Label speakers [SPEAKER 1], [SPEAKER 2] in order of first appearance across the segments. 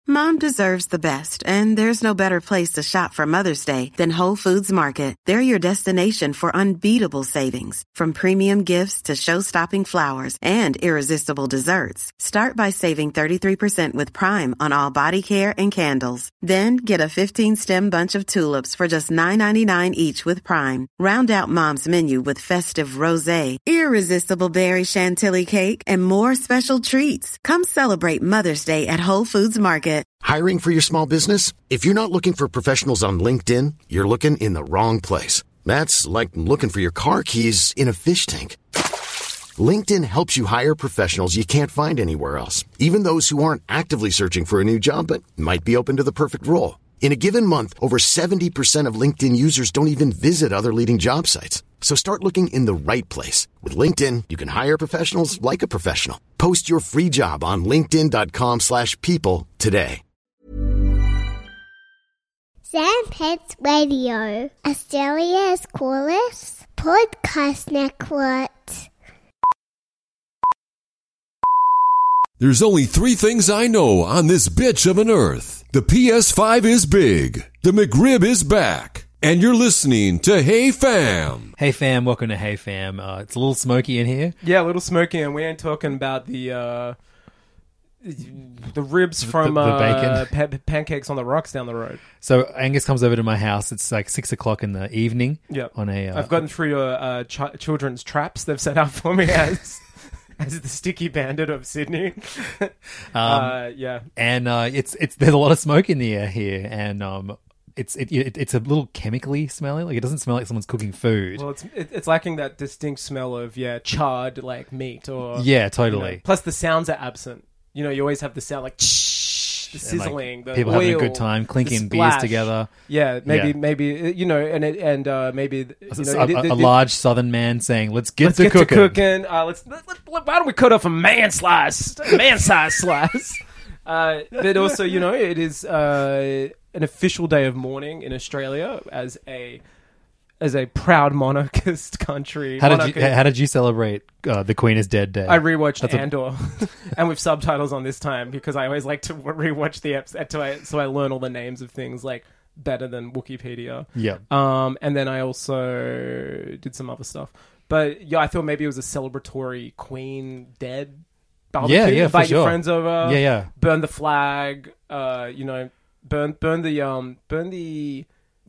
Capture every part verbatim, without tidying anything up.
[SPEAKER 1] Mom deserves the best, and there's no better place to shop for Mother's Day than Whole Foods Market. They're your destination for unbeatable savings, from premium gifts to show-stopping flowers and irresistible desserts. Start by saving thirty-three percent with Prime on all body care and candles. Then get a fifteen-stem bunch of tulips for just nine ninety-nine each with Prime. Round out Mom's menu with festive rosé, irresistible berry chantilly cake, and more special treats. Come celebrate Mother's Day at Whole Foods Market.
[SPEAKER 2] Hiring for your small business? If you're not looking for professionals on LinkedIn, you're looking in the wrong place. That's like looking for your car keys in a fish tank. LinkedIn helps you hire professionals you can't find anywhere else, even those who aren't actively searching for a new job but might be open to the perfect role. In a given month, over seventy percent of LinkedIn users don't even visit other leading job sites. So start looking in the right place. With LinkedIn, you can hire professionals like a professional. Post your free job on linkedin.com slash people today.
[SPEAKER 3] Sandpets Radio, Australia's coolest podcast network.
[SPEAKER 4] There's only three things I know on this bitch of an earth. The P S five is big. The McRib is back. And you're listening to Hey Fam.
[SPEAKER 5] Hey Fam, welcome to Hey Fam. Uh, it's a little smoky in here.
[SPEAKER 6] Yeah, a little smoky, and we ain't talking about the uh, the ribs from
[SPEAKER 5] the, the bacon.
[SPEAKER 6] Uh, pa- pancakes on the rocks down the road.
[SPEAKER 5] So Angus comes over to my house. It's like six o'clock in the evening.
[SPEAKER 6] Yeah,
[SPEAKER 5] on a. Uh,
[SPEAKER 6] I've gotten through your uh, ch- children's traps they've set up for me as as the sticky bandit of Sydney. um, uh, yeah,
[SPEAKER 5] and uh, it's it's there's a lot of smoke in the air here, and um. It's it, it it's a little chemically smelly. Like it doesn't smell like someone's cooking food.
[SPEAKER 6] Well, it's it, it's lacking that distinct smell of yeah charred like meat or
[SPEAKER 5] yeah totally.
[SPEAKER 6] You know, plus the sounds are absent. You know, you always have the sound like shh, the sizzling,
[SPEAKER 5] like
[SPEAKER 6] the
[SPEAKER 5] people
[SPEAKER 6] oil,
[SPEAKER 5] having a good time, clinking beers together.
[SPEAKER 6] Yeah, maybe
[SPEAKER 5] yeah.
[SPEAKER 6] maybe you know, and it, and uh, maybe you know,
[SPEAKER 5] a,
[SPEAKER 6] it, it,
[SPEAKER 5] a, a large Southern man saying, "Let's get
[SPEAKER 6] let's
[SPEAKER 5] to
[SPEAKER 6] get
[SPEAKER 5] cooking."
[SPEAKER 6] To cooking. Uh, let's let, let, why don't we cut off a man slice, a man size slice? Uh, but also, you know, it is uh, an official day of mourning in Australia as a as a proud monarchist country.
[SPEAKER 5] How did
[SPEAKER 6] Monarchy.
[SPEAKER 5] you How did you celebrate uh, the Queen is Dead Day?
[SPEAKER 6] I rewatched
[SPEAKER 5] That's
[SPEAKER 6] Andor, a... and with subtitles on this time because I always like to rewatch the episode so I learn all the names of things like better than Wikipedia.
[SPEAKER 5] Yeah.
[SPEAKER 6] Um, and then I also did some other stuff, but yeah, I thought maybe it was a celebratory Queen Dead. Barbecue,
[SPEAKER 5] yeah, yeah,
[SPEAKER 6] invite
[SPEAKER 5] for
[SPEAKER 6] your
[SPEAKER 5] sure.
[SPEAKER 6] friends over.
[SPEAKER 5] Yeah, yeah.
[SPEAKER 6] Burn the flag. Uh, you know, burn, burn the um, burn the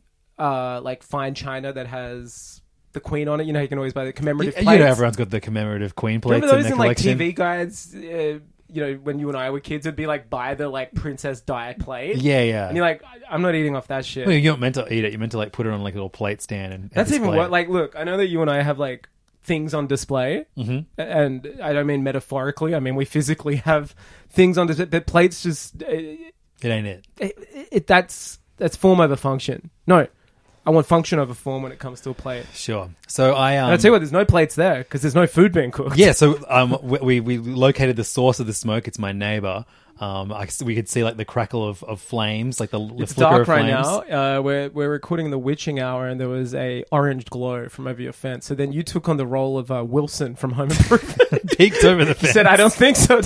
[SPEAKER 6] uh, like fine china that has the Queen on it. You know, you can always buy the commemorative.
[SPEAKER 5] You,
[SPEAKER 6] plates.
[SPEAKER 5] you know, everyone's got the commemorative Queen plates
[SPEAKER 6] Remember
[SPEAKER 5] in
[SPEAKER 6] those
[SPEAKER 5] their
[SPEAKER 6] in like
[SPEAKER 5] collection.
[SPEAKER 6] T V guides? Uh, you know, when you and I were kids, it'd be like buy the like Princess Di plate.
[SPEAKER 5] Yeah, yeah.
[SPEAKER 6] And you're like, I'm not eating off that shit.
[SPEAKER 5] Well, you're not meant to eat it. You're meant to like put it on like a little plate stand and. and
[SPEAKER 6] That's even
[SPEAKER 5] display
[SPEAKER 6] what.
[SPEAKER 5] it.
[SPEAKER 6] Like, look, I know that you and I have like things on display,
[SPEAKER 5] mm-hmm.
[SPEAKER 6] and I don't mean metaphorically. I mean we physically have things on display. But plates just uh,
[SPEAKER 5] it ain't it.
[SPEAKER 6] It, it. That's that's form over function. No, I want function over form when it comes to a plate.
[SPEAKER 5] Sure. So I. Um,
[SPEAKER 6] and I tell you what, there's no plates there because there's no food being cooked.
[SPEAKER 5] Yeah. So um, we we located the source of the smoke. It's my neighbor. Um, I, we could see like the crackle of, of flames, like the, the
[SPEAKER 6] it's
[SPEAKER 5] flicker
[SPEAKER 6] dark
[SPEAKER 5] of
[SPEAKER 6] right
[SPEAKER 5] flames.
[SPEAKER 6] now. Uh, we're we're recording the witching hour, and there was a orange glow from over your fence. So then you took on the role of uh, Wilson from Home Improvement.
[SPEAKER 5] Peeked over the fence.
[SPEAKER 6] You said, "I don't think so."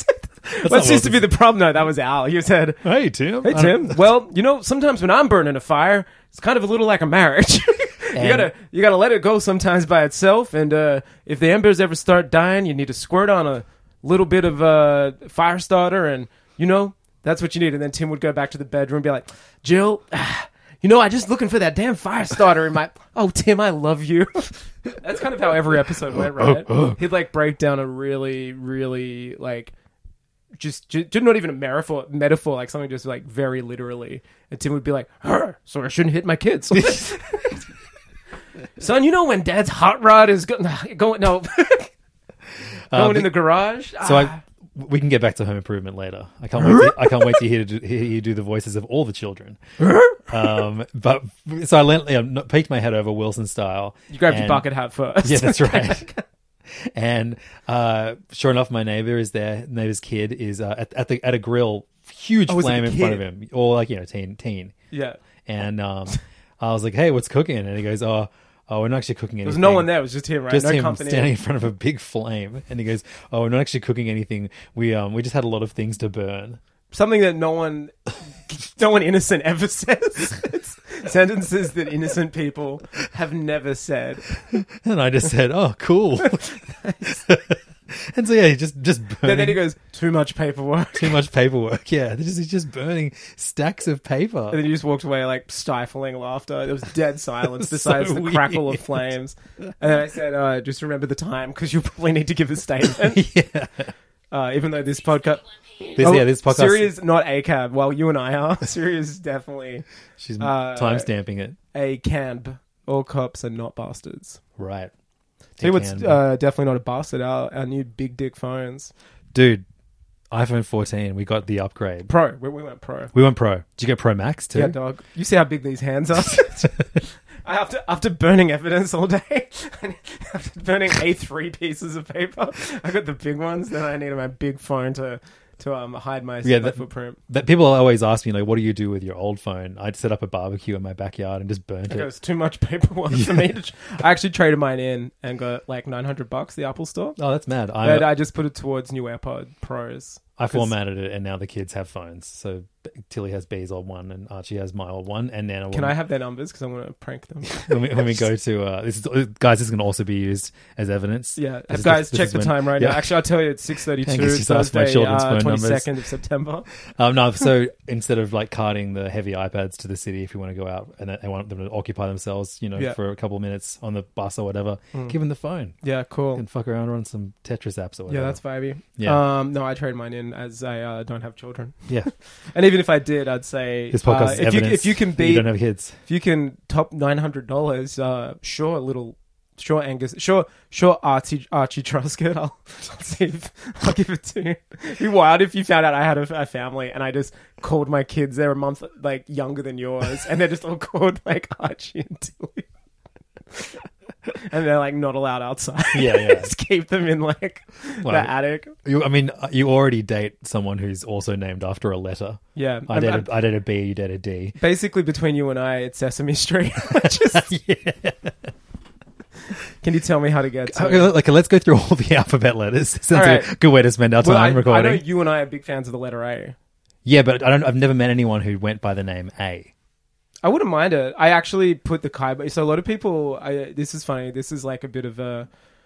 [SPEAKER 6] What seems to be the problem? No, that was Al. You said,
[SPEAKER 5] "Hey Tim,
[SPEAKER 6] hey Tim." Well, you know, sometimes when I'm burning a fire, it's kind of a little like a marriage. you gotta you gotta let it go sometimes by itself, and uh, if the embers ever start dying, you need to squirt on a little bit of uh, fire starter, and you know. That's what you need. And then Tim would go back to the bedroom and be like, Jill, ah, you know, I'm just looking for that damn fire starter in my... Oh, Tim, I love you. That's kind of how every episode went, right? He'd, like, break down a really, really, like... Just, just not even a metaphor, metaphor, like something just, like, very literally. And Tim would be like, so I shouldn't hit my kids. Son, you know when Dad's hot rod is go- going... No. going uh, in the garage?
[SPEAKER 5] So
[SPEAKER 6] ah.
[SPEAKER 5] I... We can get back to Home Improvement later. I can't wait. To, I can't wait to hear, to hear you do the voices of all the children. um, but so I lent, you know, peeked my head over Wilson style.
[SPEAKER 6] You grabbed
[SPEAKER 5] and,
[SPEAKER 6] your bucket hat first.
[SPEAKER 5] Yeah, that's right. And uh, sure enough, my neighbor is there. Neighbor's kid is uh, at, at the at a grill, huge
[SPEAKER 6] oh,
[SPEAKER 5] flame in front of him, or like you know, teen, teen.
[SPEAKER 6] Yeah.
[SPEAKER 5] And um, I was like, "Hey, what's cooking?" And he goes, "Oh." Oh, we're not actually cooking anything.
[SPEAKER 6] There was no one there. It was just him, right?
[SPEAKER 5] Just
[SPEAKER 6] no
[SPEAKER 5] him
[SPEAKER 6] company.
[SPEAKER 5] standing in front of a big flame. And he goes, oh, we're not actually cooking anything. We um we just had a lot of things to burn.
[SPEAKER 6] something that no one, no one innocent ever says. It's sentences that innocent people have never said.
[SPEAKER 5] And I just said, "Oh, cool." And so yeah, he just just burning.
[SPEAKER 6] And then he goes, "Too much paperwork."
[SPEAKER 5] Too much paperwork. Yeah, just, he's just burning stacks of paper.
[SPEAKER 6] And then he just walked away like stifling laughter. There was dead silence besides
[SPEAKER 5] So
[SPEAKER 6] the crackle
[SPEAKER 5] weird.
[SPEAKER 6] of flames. And then I said, uh, "Just remember the time because you'll probably need to give a statement."
[SPEAKER 5] Yeah.
[SPEAKER 6] Uh, even though this podcast,
[SPEAKER 5] This,
[SPEAKER 6] oh,
[SPEAKER 5] yeah, this podcast.
[SPEAKER 6] Siri is not A C A B. While you and I are, Siri is definitely
[SPEAKER 5] She's
[SPEAKER 6] uh,
[SPEAKER 5] timestamping it.
[SPEAKER 6] a C A B. All cops are not bastards.
[SPEAKER 5] Right.
[SPEAKER 6] Tell you what's
[SPEAKER 5] Can-
[SPEAKER 6] uh, definitely not a bastard. Our, our new big dick phones.
[SPEAKER 5] Dude, iPhone fourteen, we got the upgrade.
[SPEAKER 6] Pro. We, we went pro.
[SPEAKER 5] We went Pro. Did you get Pro Max too?
[SPEAKER 6] Yeah, dog. You see how big these hands are? I after after burning evidence all day, after burning A three pieces of paper, I got the big ones. Then I needed my big phone to to um hide my,
[SPEAKER 5] Yeah,
[SPEAKER 6] my
[SPEAKER 5] that-
[SPEAKER 6] footprint.
[SPEAKER 5] That people always ask me, like, what do you do with your old phone? I'd set up a barbecue in my backyard and just burnt
[SPEAKER 6] It
[SPEAKER 5] it.
[SPEAKER 6] was too much paperwork for me. To tr- I actually traded mine in and got like nine hundred bucks the Apple Store.
[SPEAKER 5] Oh, that's mad. I,
[SPEAKER 6] But I just put it towards new AirPod Pros.
[SPEAKER 5] I
[SPEAKER 6] 'Cause-
[SPEAKER 5] formatted it, and now the kids have phones. So Tilly has B's old one, and Archie has my old one, and Nana.
[SPEAKER 6] Can
[SPEAKER 5] will-
[SPEAKER 6] I have their numbers because I want to prank them?
[SPEAKER 5] when we, when we go to uh, this is, guys, this is going to also be used as evidence.
[SPEAKER 6] Yeah,
[SPEAKER 5] This is
[SPEAKER 6] guys,
[SPEAKER 5] this
[SPEAKER 6] check
[SPEAKER 5] is
[SPEAKER 6] the
[SPEAKER 5] when-
[SPEAKER 6] time right
[SPEAKER 5] yeah.
[SPEAKER 6] now. Actually, I'll tell you, it's six thirty-two,
[SPEAKER 5] Angus just asked my
[SPEAKER 6] Thursday,
[SPEAKER 5] children's
[SPEAKER 6] uh,
[SPEAKER 5] phone numbers.
[SPEAKER 6] twenty-second of September.
[SPEAKER 5] Um, no, so instead of like carting the heavy iPads to the city, if you want to go out and they want them to occupy themselves, you know,
[SPEAKER 6] Yeah.
[SPEAKER 5] for a couple of minutes on the bus or whatever, give them the phone
[SPEAKER 6] Yeah, cool.
[SPEAKER 5] and fuck around on some Tetris apps or whatever.
[SPEAKER 6] Yeah, that's vibey.
[SPEAKER 5] Yeah.
[SPEAKER 6] Um, no, I trade mine in as I uh, don't have children,
[SPEAKER 5] yeah.
[SPEAKER 6] and even if I did, I'd say
[SPEAKER 5] This podcast
[SPEAKER 6] uh,
[SPEAKER 5] is
[SPEAKER 6] if you
[SPEAKER 5] evidence
[SPEAKER 6] if you can
[SPEAKER 5] that you
[SPEAKER 6] beat
[SPEAKER 5] don't have kids.
[SPEAKER 6] if you can top nine hundred dollars, uh, sure, little. Sure, Angus. Sure, sure, Archie, Archie Truscott. I'll, I'll see if I'll give it to you. It'd be wild if you found out I had a, a family and I just called my kids. They're a month like younger than yours, and they're just all called like Archie and Tilly, and they're like not allowed outside.
[SPEAKER 5] Yeah, yeah.
[SPEAKER 6] Just keep them in like
[SPEAKER 5] Well,
[SPEAKER 6] the attic.
[SPEAKER 5] You, I mean, uh, you already date someone who's also named after a letter.
[SPEAKER 6] Yeah,
[SPEAKER 5] I
[SPEAKER 6] I'm-
[SPEAKER 5] date,
[SPEAKER 6] I'm-
[SPEAKER 5] a, I date a B, you date a D.
[SPEAKER 6] basically between you and I, it's Sesame Street. Just, Can you tell me how to get to
[SPEAKER 5] Okay,
[SPEAKER 6] it?
[SPEAKER 5] like, let's go through all the alphabet letters. Sounds
[SPEAKER 6] All
[SPEAKER 5] like
[SPEAKER 6] right.
[SPEAKER 5] a good way to spend our time
[SPEAKER 6] Well, I, I
[SPEAKER 5] recording.
[SPEAKER 6] know you and I are big fans of the letter A.
[SPEAKER 5] Yeah, but I don't. I've never met anyone who went by the name A.
[SPEAKER 6] I wouldn't mind it. I actually put the Kaiba. So a lot of people. I, this is funny. This is like a bit of a.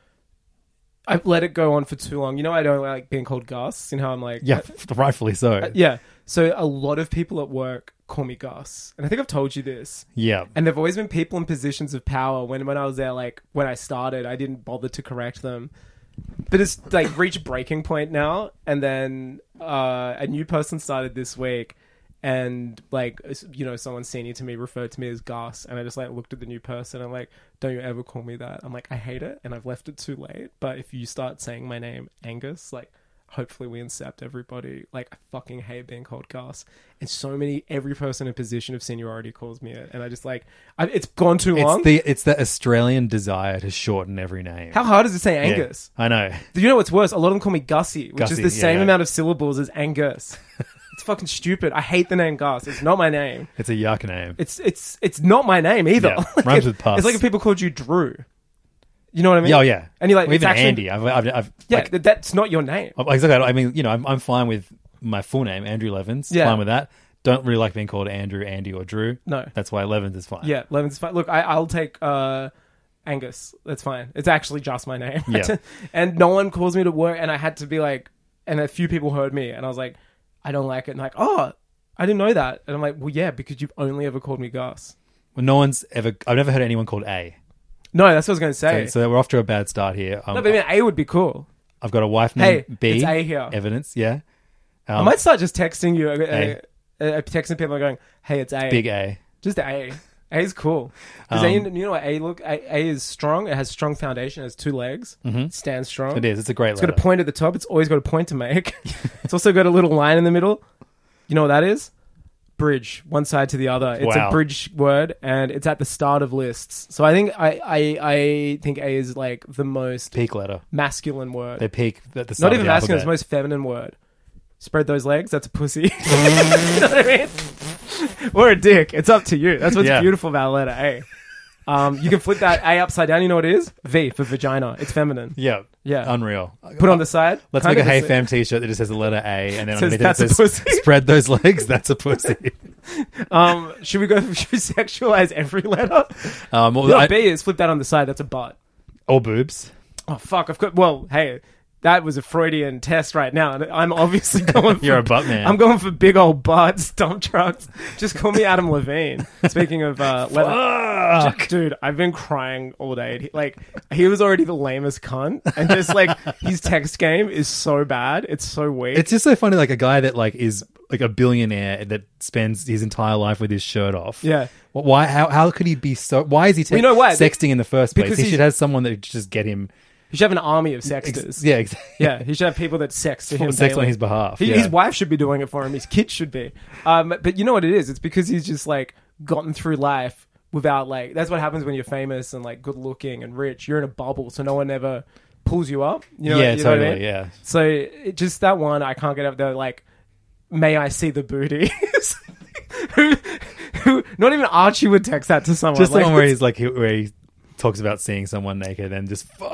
[SPEAKER 6] I've let it go on for too long. You know, I don't like being called Gus. You know, I'm like,
[SPEAKER 5] Yeah, rightfully so.
[SPEAKER 6] uh, yeah. So a lot of people at work call me Gus, and I think I've told you this.
[SPEAKER 5] Yeah.
[SPEAKER 6] And there've always been people in positions of power. When when I was there, like when I started, I didn't bother to correct them. But it's like reached breaking point now, and then uh, a new person started this week, and like you know, someone senior to me referred to me as Gus, and I just like looked at the new person and like, don't you ever call me that? I'm like, I hate it, and I've left it too late. But if you start saying my name, Angus, like. Hopefully we incept everybody. Like, I fucking hate being called Gus. And so many, every person in position of seniority calls me it. And I just like, I, it's gone too long.
[SPEAKER 5] It's the it's the Australian desire to shorten every name.
[SPEAKER 6] How hard is it to say
[SPEAKER 5] Yeah,
[SPEAKER 6] Angus?
[SPEAKER 5] I know.
[SPEAKER 6] Do you know what's worse? A lot of them call me Gussie, which
[SPEAKER 5] Gussie,
[SPEAKER 6] is the same
[SPEAKER 5] yeah.
[SPEAKER 6] amount of syllables as Angus. It's fucking stupid. I hate the name Gus. It's not my name.
[SPEAKER 5] It's a yuck name.
[SPEAKER 6] It's it's it's not my name either.
[SPEAKER 5] Yeah,
[SPEAKER 6] Like,
[SPEAKER 5] rhymes
[SPEAKER 6] it-
[SPEAKER 5] with pus.
[SPEAKER 6] It's like if people called you Drew. You know what I mean?
[SPEAKER 5] Yeah, oh, yeah.
[SPEAKER 6] And you're like,
[SPEAKER 5] Or
[SPEAKER 6] it's
[SPEAKER 5] even
[SPEAKER 6] actually,
[SPEAKER 5] Andy. I've, I've, I've
[SPEAKER 6] Yeah,
[SPEAKER 5] like,
[SPEAKER 6] th- that's not your name.
[SPEAKER 5] exactly. I mean, you know, I'm, I'm fine with my full name, Andrew Levins.
[SPEAKER 6] Yeah.
[SPEAKER 5] Fine with that. Don't really like being called Andrew, Andy, or Drew.
[SPEAKER 6] No.
[SPEAKER 5] That's why Levins is fine.
[SPEAKER 6] Yeah, Levin's fine. Look, I, I'll take uh, Angus. That's fine. It's actually just my name.
[SPEAKER 5] Yeah.
[SPEAKER 6] And no one calls me to work, and I had to be like, and a few people heard me, and I was like, I don't like it. And like, oh, I didn't know that. And I'm like, well, yeah, because you've only ever called me Gus.
[SPEAKER 5] Well, no one's ever. I've never heard anyone called A.
[SPEAKER 6] No, that's what I was going to
[SPEAKER 5] So,
[SPEAKER 6] say.
[SPEAKER 5] so we're off to a bad start here. Um,
[SPEAKER 6] no, but I mean, A would be cool.
[SPEAKER 5] I've got a wife
[SPEAKER 6] Hey,
[SPEAKER 5] named B.
[SPEAKER 6] it's A here.
[SPEAKER 5] Evidence, yeah. Um,
[SPEAKER 6] I might start just texting you, uh,
[SPEAKER 5] A.
[SPEAKER 6] uh, uh, texting people and going, hey, it's A.
[SPEAKER 5] Big A.
[SPEAKER 6] Just A. A is cool. Because
[SPEAKER 5] Um,
[SPEAKER 6] A, you know what A look? A, A is strong. It has strong foundation. It has two legs. It stands strong.
[SPEAKER 5] It is. It's a great
[SPEAKER 6] It's got
[SPEAKER 5] letter.
[SPEAKER 6] a point at the top. It's always got a point to make. It's also got a little line in the middle. You know what that is? Bridge. One side to the other. It's
[SPEAKER 5] Wow.
[SPEAKER 6] a bridge word, and it's at the start of lists. So I think I, I, I think A is like the most
[SPEAKER 5] Peak letter.
[SPEAKER 6] masculine word.
[SPEAKER 5] They peak at the start
[SPEAKER 6] Not even
[SPEAKER 5] of the
[SPEAKER 6] masculine. It's the
[SPEAKER 5] alphabet.
[SPEAKER 6] most feminine word. Spread those legs. That's a pussy. You know what I mean? Or a dick. It's up to you. That's what's
[SPEAKER 5] Yeah.
[SPEAKER 6] beautiful about letter A. Um, you can flip that A upside down. You know what it is? V for vagina. It's feminine.
[SPEAKER 5] Yeah.
[SPEAKER 6] Yeah.
[SPEAKER 5] Unreal.
[SPEAKER 6] Put on the side.
[SPEAKER 5] Let's
[SPEAKER 6] Kind
[SPEAKER 5] make a
[SPEAKER 6] of
[SPEAKER 5] Hey
[SPEAKER 6] the-
[SPEAKER 5] Fam t-shirt that just says the letter A, and then
[SPEAKER 6] Says,
[SPEAKER 5] underneath
[SPEAKER 6] "That's
[SPEAKER 5] it
[SPEAKER 6] a
[SPEAKER 5] says,
[SPEAKER 6] pussy."
[SPEAKER 5] spread those legs, that's a pussy.
[SPEAKER 6] Um, should we go? Should we sexualize every letter?
[SPEAKER 5] Um, well,
[SPEAKER 6] No,
[SPEAKER 5] I-
[SPEAKER 6] B is flip that on the side. That's a butt.
[SPEAKER 5] or boobs.
[SPEAKER 6] Oh fuck! I've got. Well, hey, that was a Freudian test right now. and I'm obviously going.
[SPEAKER 5] You're
[SPEAKER 6] for,
[SPEAKER 5] a butt man.
[SPEAKER 6] I'm going for big old butts, dump trucks. Just call me Adam Levine. Speaking of uh, leather,
[SPEAKER 5] Fuck.
[SPEAKER 6] dude, I've been crying all day. He, like he was already the lamest cunt, and just like his text game is so bad. It's so weak.
[SPEAKER 5] It's just so funny, like a guy that like is like a billionaire that spends his entire life with his shirt off.
[SPEAKER 6] Yeah.
[SPEAKER 5] Wh- Why? How? How could he be so? Why is he te-
[SPEAKER 6] Well, you know what?
[SPEAKER 5] sexting in the first place?
[SPEAKER 6] Because
[SPEAKER 5] He
[SPEAKER 6] he's-
[SPEAKER 5] should have someone that would just get him.
[SPEAKER 6] he should have an army of sexters.
[SPEAKER 5] Yeah, exactly.
[SPEAKER 6] Yeah, he should have people that sex to him.
[SPEAKER 5] Sex on
[SPEAKER 6] daily.
[SPEAKER 5] his behalf.
[SPEAKER 6] He,
[SPEAKER 5] yeah.
[SPEAKER 6] His wife should be doing it for him. His kids should be. Um, but you know what it is? It's because he's just like gotten through life without like. That's what happens when you're famous and like good looking and rich. You're in a bubble, so no one ever pulls you up. You know,
[SPEAKER 5] yeah,
[SPEAKER 6] you know what I
[SPEAKER 5] totally.
[SPEAKER 6] mean?
[SPEAKER 5] Yeah.
[SPEAKER 6] So it, just that one, I can't get up there. Like, may I see the booty? who, who? Not even Archie would text that to someone.
[SPEAKER 5] Just the
[SPEAKER 6] like,
[SPEAKER 5] one where he's like, he- where he talks about seeing someone naked and just fuck.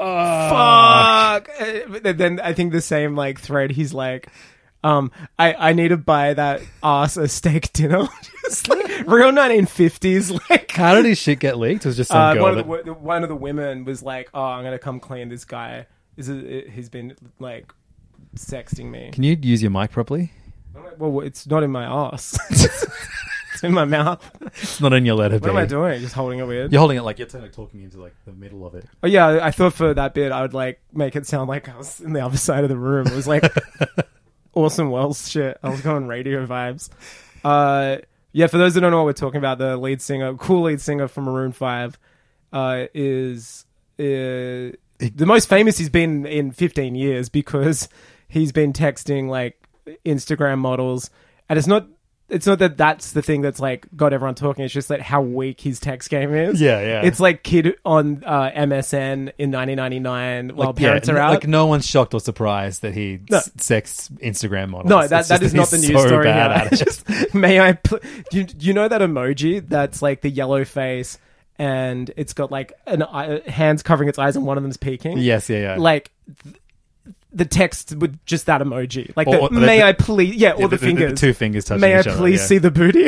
[SPEAKER 6] fuck. Uh, but then I think the same like thread. He's like, um, I, I need to buy that ass a steak dinner. Just like real nineteen fifties. Like,
[SPEAKER 5] How did his shit get leaked? It was just some
[SPEAKER 6] uh,
[SPEAKER 5] girl.
[SPEAKER 6] one, of
[SPEAKER 5] that-
[SPEAKER 6] the, wo- the- one of the women was like, "Oh, I'm gonna come clean this guy. Is it, he's been like sexting me."
[SPEAKER 5] Can you use your mic properly?
[SPEAKER 6] I'm like, well, it's not in my ass. It's in my mouth.
[SPEAKER 5] It's not in your letter.
[SPEAKER 6] What am I doing? Just holding it weird.
[SPEAKER 5] You're holding it like you're like talking into like the middle of it.
[SPEAKER 6] Oh yeah, I I thought for that bit I would like make it sound like I was in the other side of the room. It was like Orson Welles shit. I was going radio vibes. Uh, yeah, for those that don't know what we're talking about, the lead singer, cool lead singer from Maroon Five, uh, is uh, the most famous he's been in fifteen years because he's been texting like Instagram models, and it's not. It's not that that's the thing that's like got everyone talking. It's just that how weak his text game is.
[SPEAKER 5] Yeah, yeah.
[SPEAKER 6] It's like kid on uh, M S N in nineteen ninety-nine while
[SPEAKER 5] Like, yeah,
[SPEAKER 6] parents are
[SPEAKER 5] n-
[SPEAKER 6] out.
[SPEAKER 5] like no one's shocked or surprised that he
[SPEAKER 6] No.
[SPEAKER 5] s- sexts Instagram models.
[SPEAKER 6] no,
[SPEAKER 5] It's
[SPEAKER 6] that,
[SPEAKER 5] just
[SPEAKER 6] that is not the
[SPEAKER 5] he's
[SPEAKER 6] news
[SPEAKER 5] so
[SPEAKER 6] story.
[SPEAKER 5] bad
[SPEAKER 6] here.
[SPEAKER 5] at it.
[SPEAKER 6] Just, may I? Pl- do, you, do you know that emoji that's like the yellow face and it's got like an eye, hands covering its eyes and one of them's peeking?
[SPEAKER 5] Yes, yeah, yeah.
[SPEAKER 6] Like th- the text with just that emoji. Like,
[SPEAKER 5] Or-
[SPEAKER 6] the,
[SPEAKER 5] or the-
[SPEAKER 6] may
[SPEAKER 5] the-
[SPEAKER 6] I please? Yeah, or
[SPEAKER 5] Yeah,
[SPEAKER 6] the, fingers.
[SPEAKER 5] two fingers touching
[SPEAKER 6] May
[SPEAKER 5] each
[SPEAKER 6] I
[SPEAKER 5] other,
[SPEAKER 6] please
[SPEAKER 5] yeah.
[SPEAKER 6] see the booty?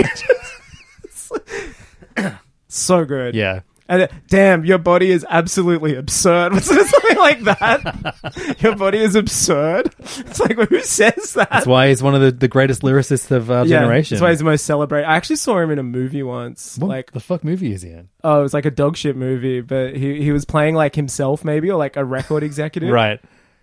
[SPEAKER 6] So good.
[SPEAKER 5] Yeah.
[SPEAKER 6] And uh, damn, your body is absolutely absurd. Was it something like that? Your body is absurd. It's like, well, who says that?
[SPEAKER 5] That's why he's one of the, the greatest lyricists of our
[SPEAKER 6] yeah,
[SPEAKER 5] generation.
[SPEAKER 6] that's why he's the most celebrated. I actually saw him in a movie once.
[SPEAKER 5] What
[SPEAKER 6] Like,
[SPEAKER 5] the fuck movie is he in?
[SPEAKER 6] oh, it was like a dog shit movie, but he he was playing like himself, maybe, or like a record executive.
[SPEAKER 5] Right.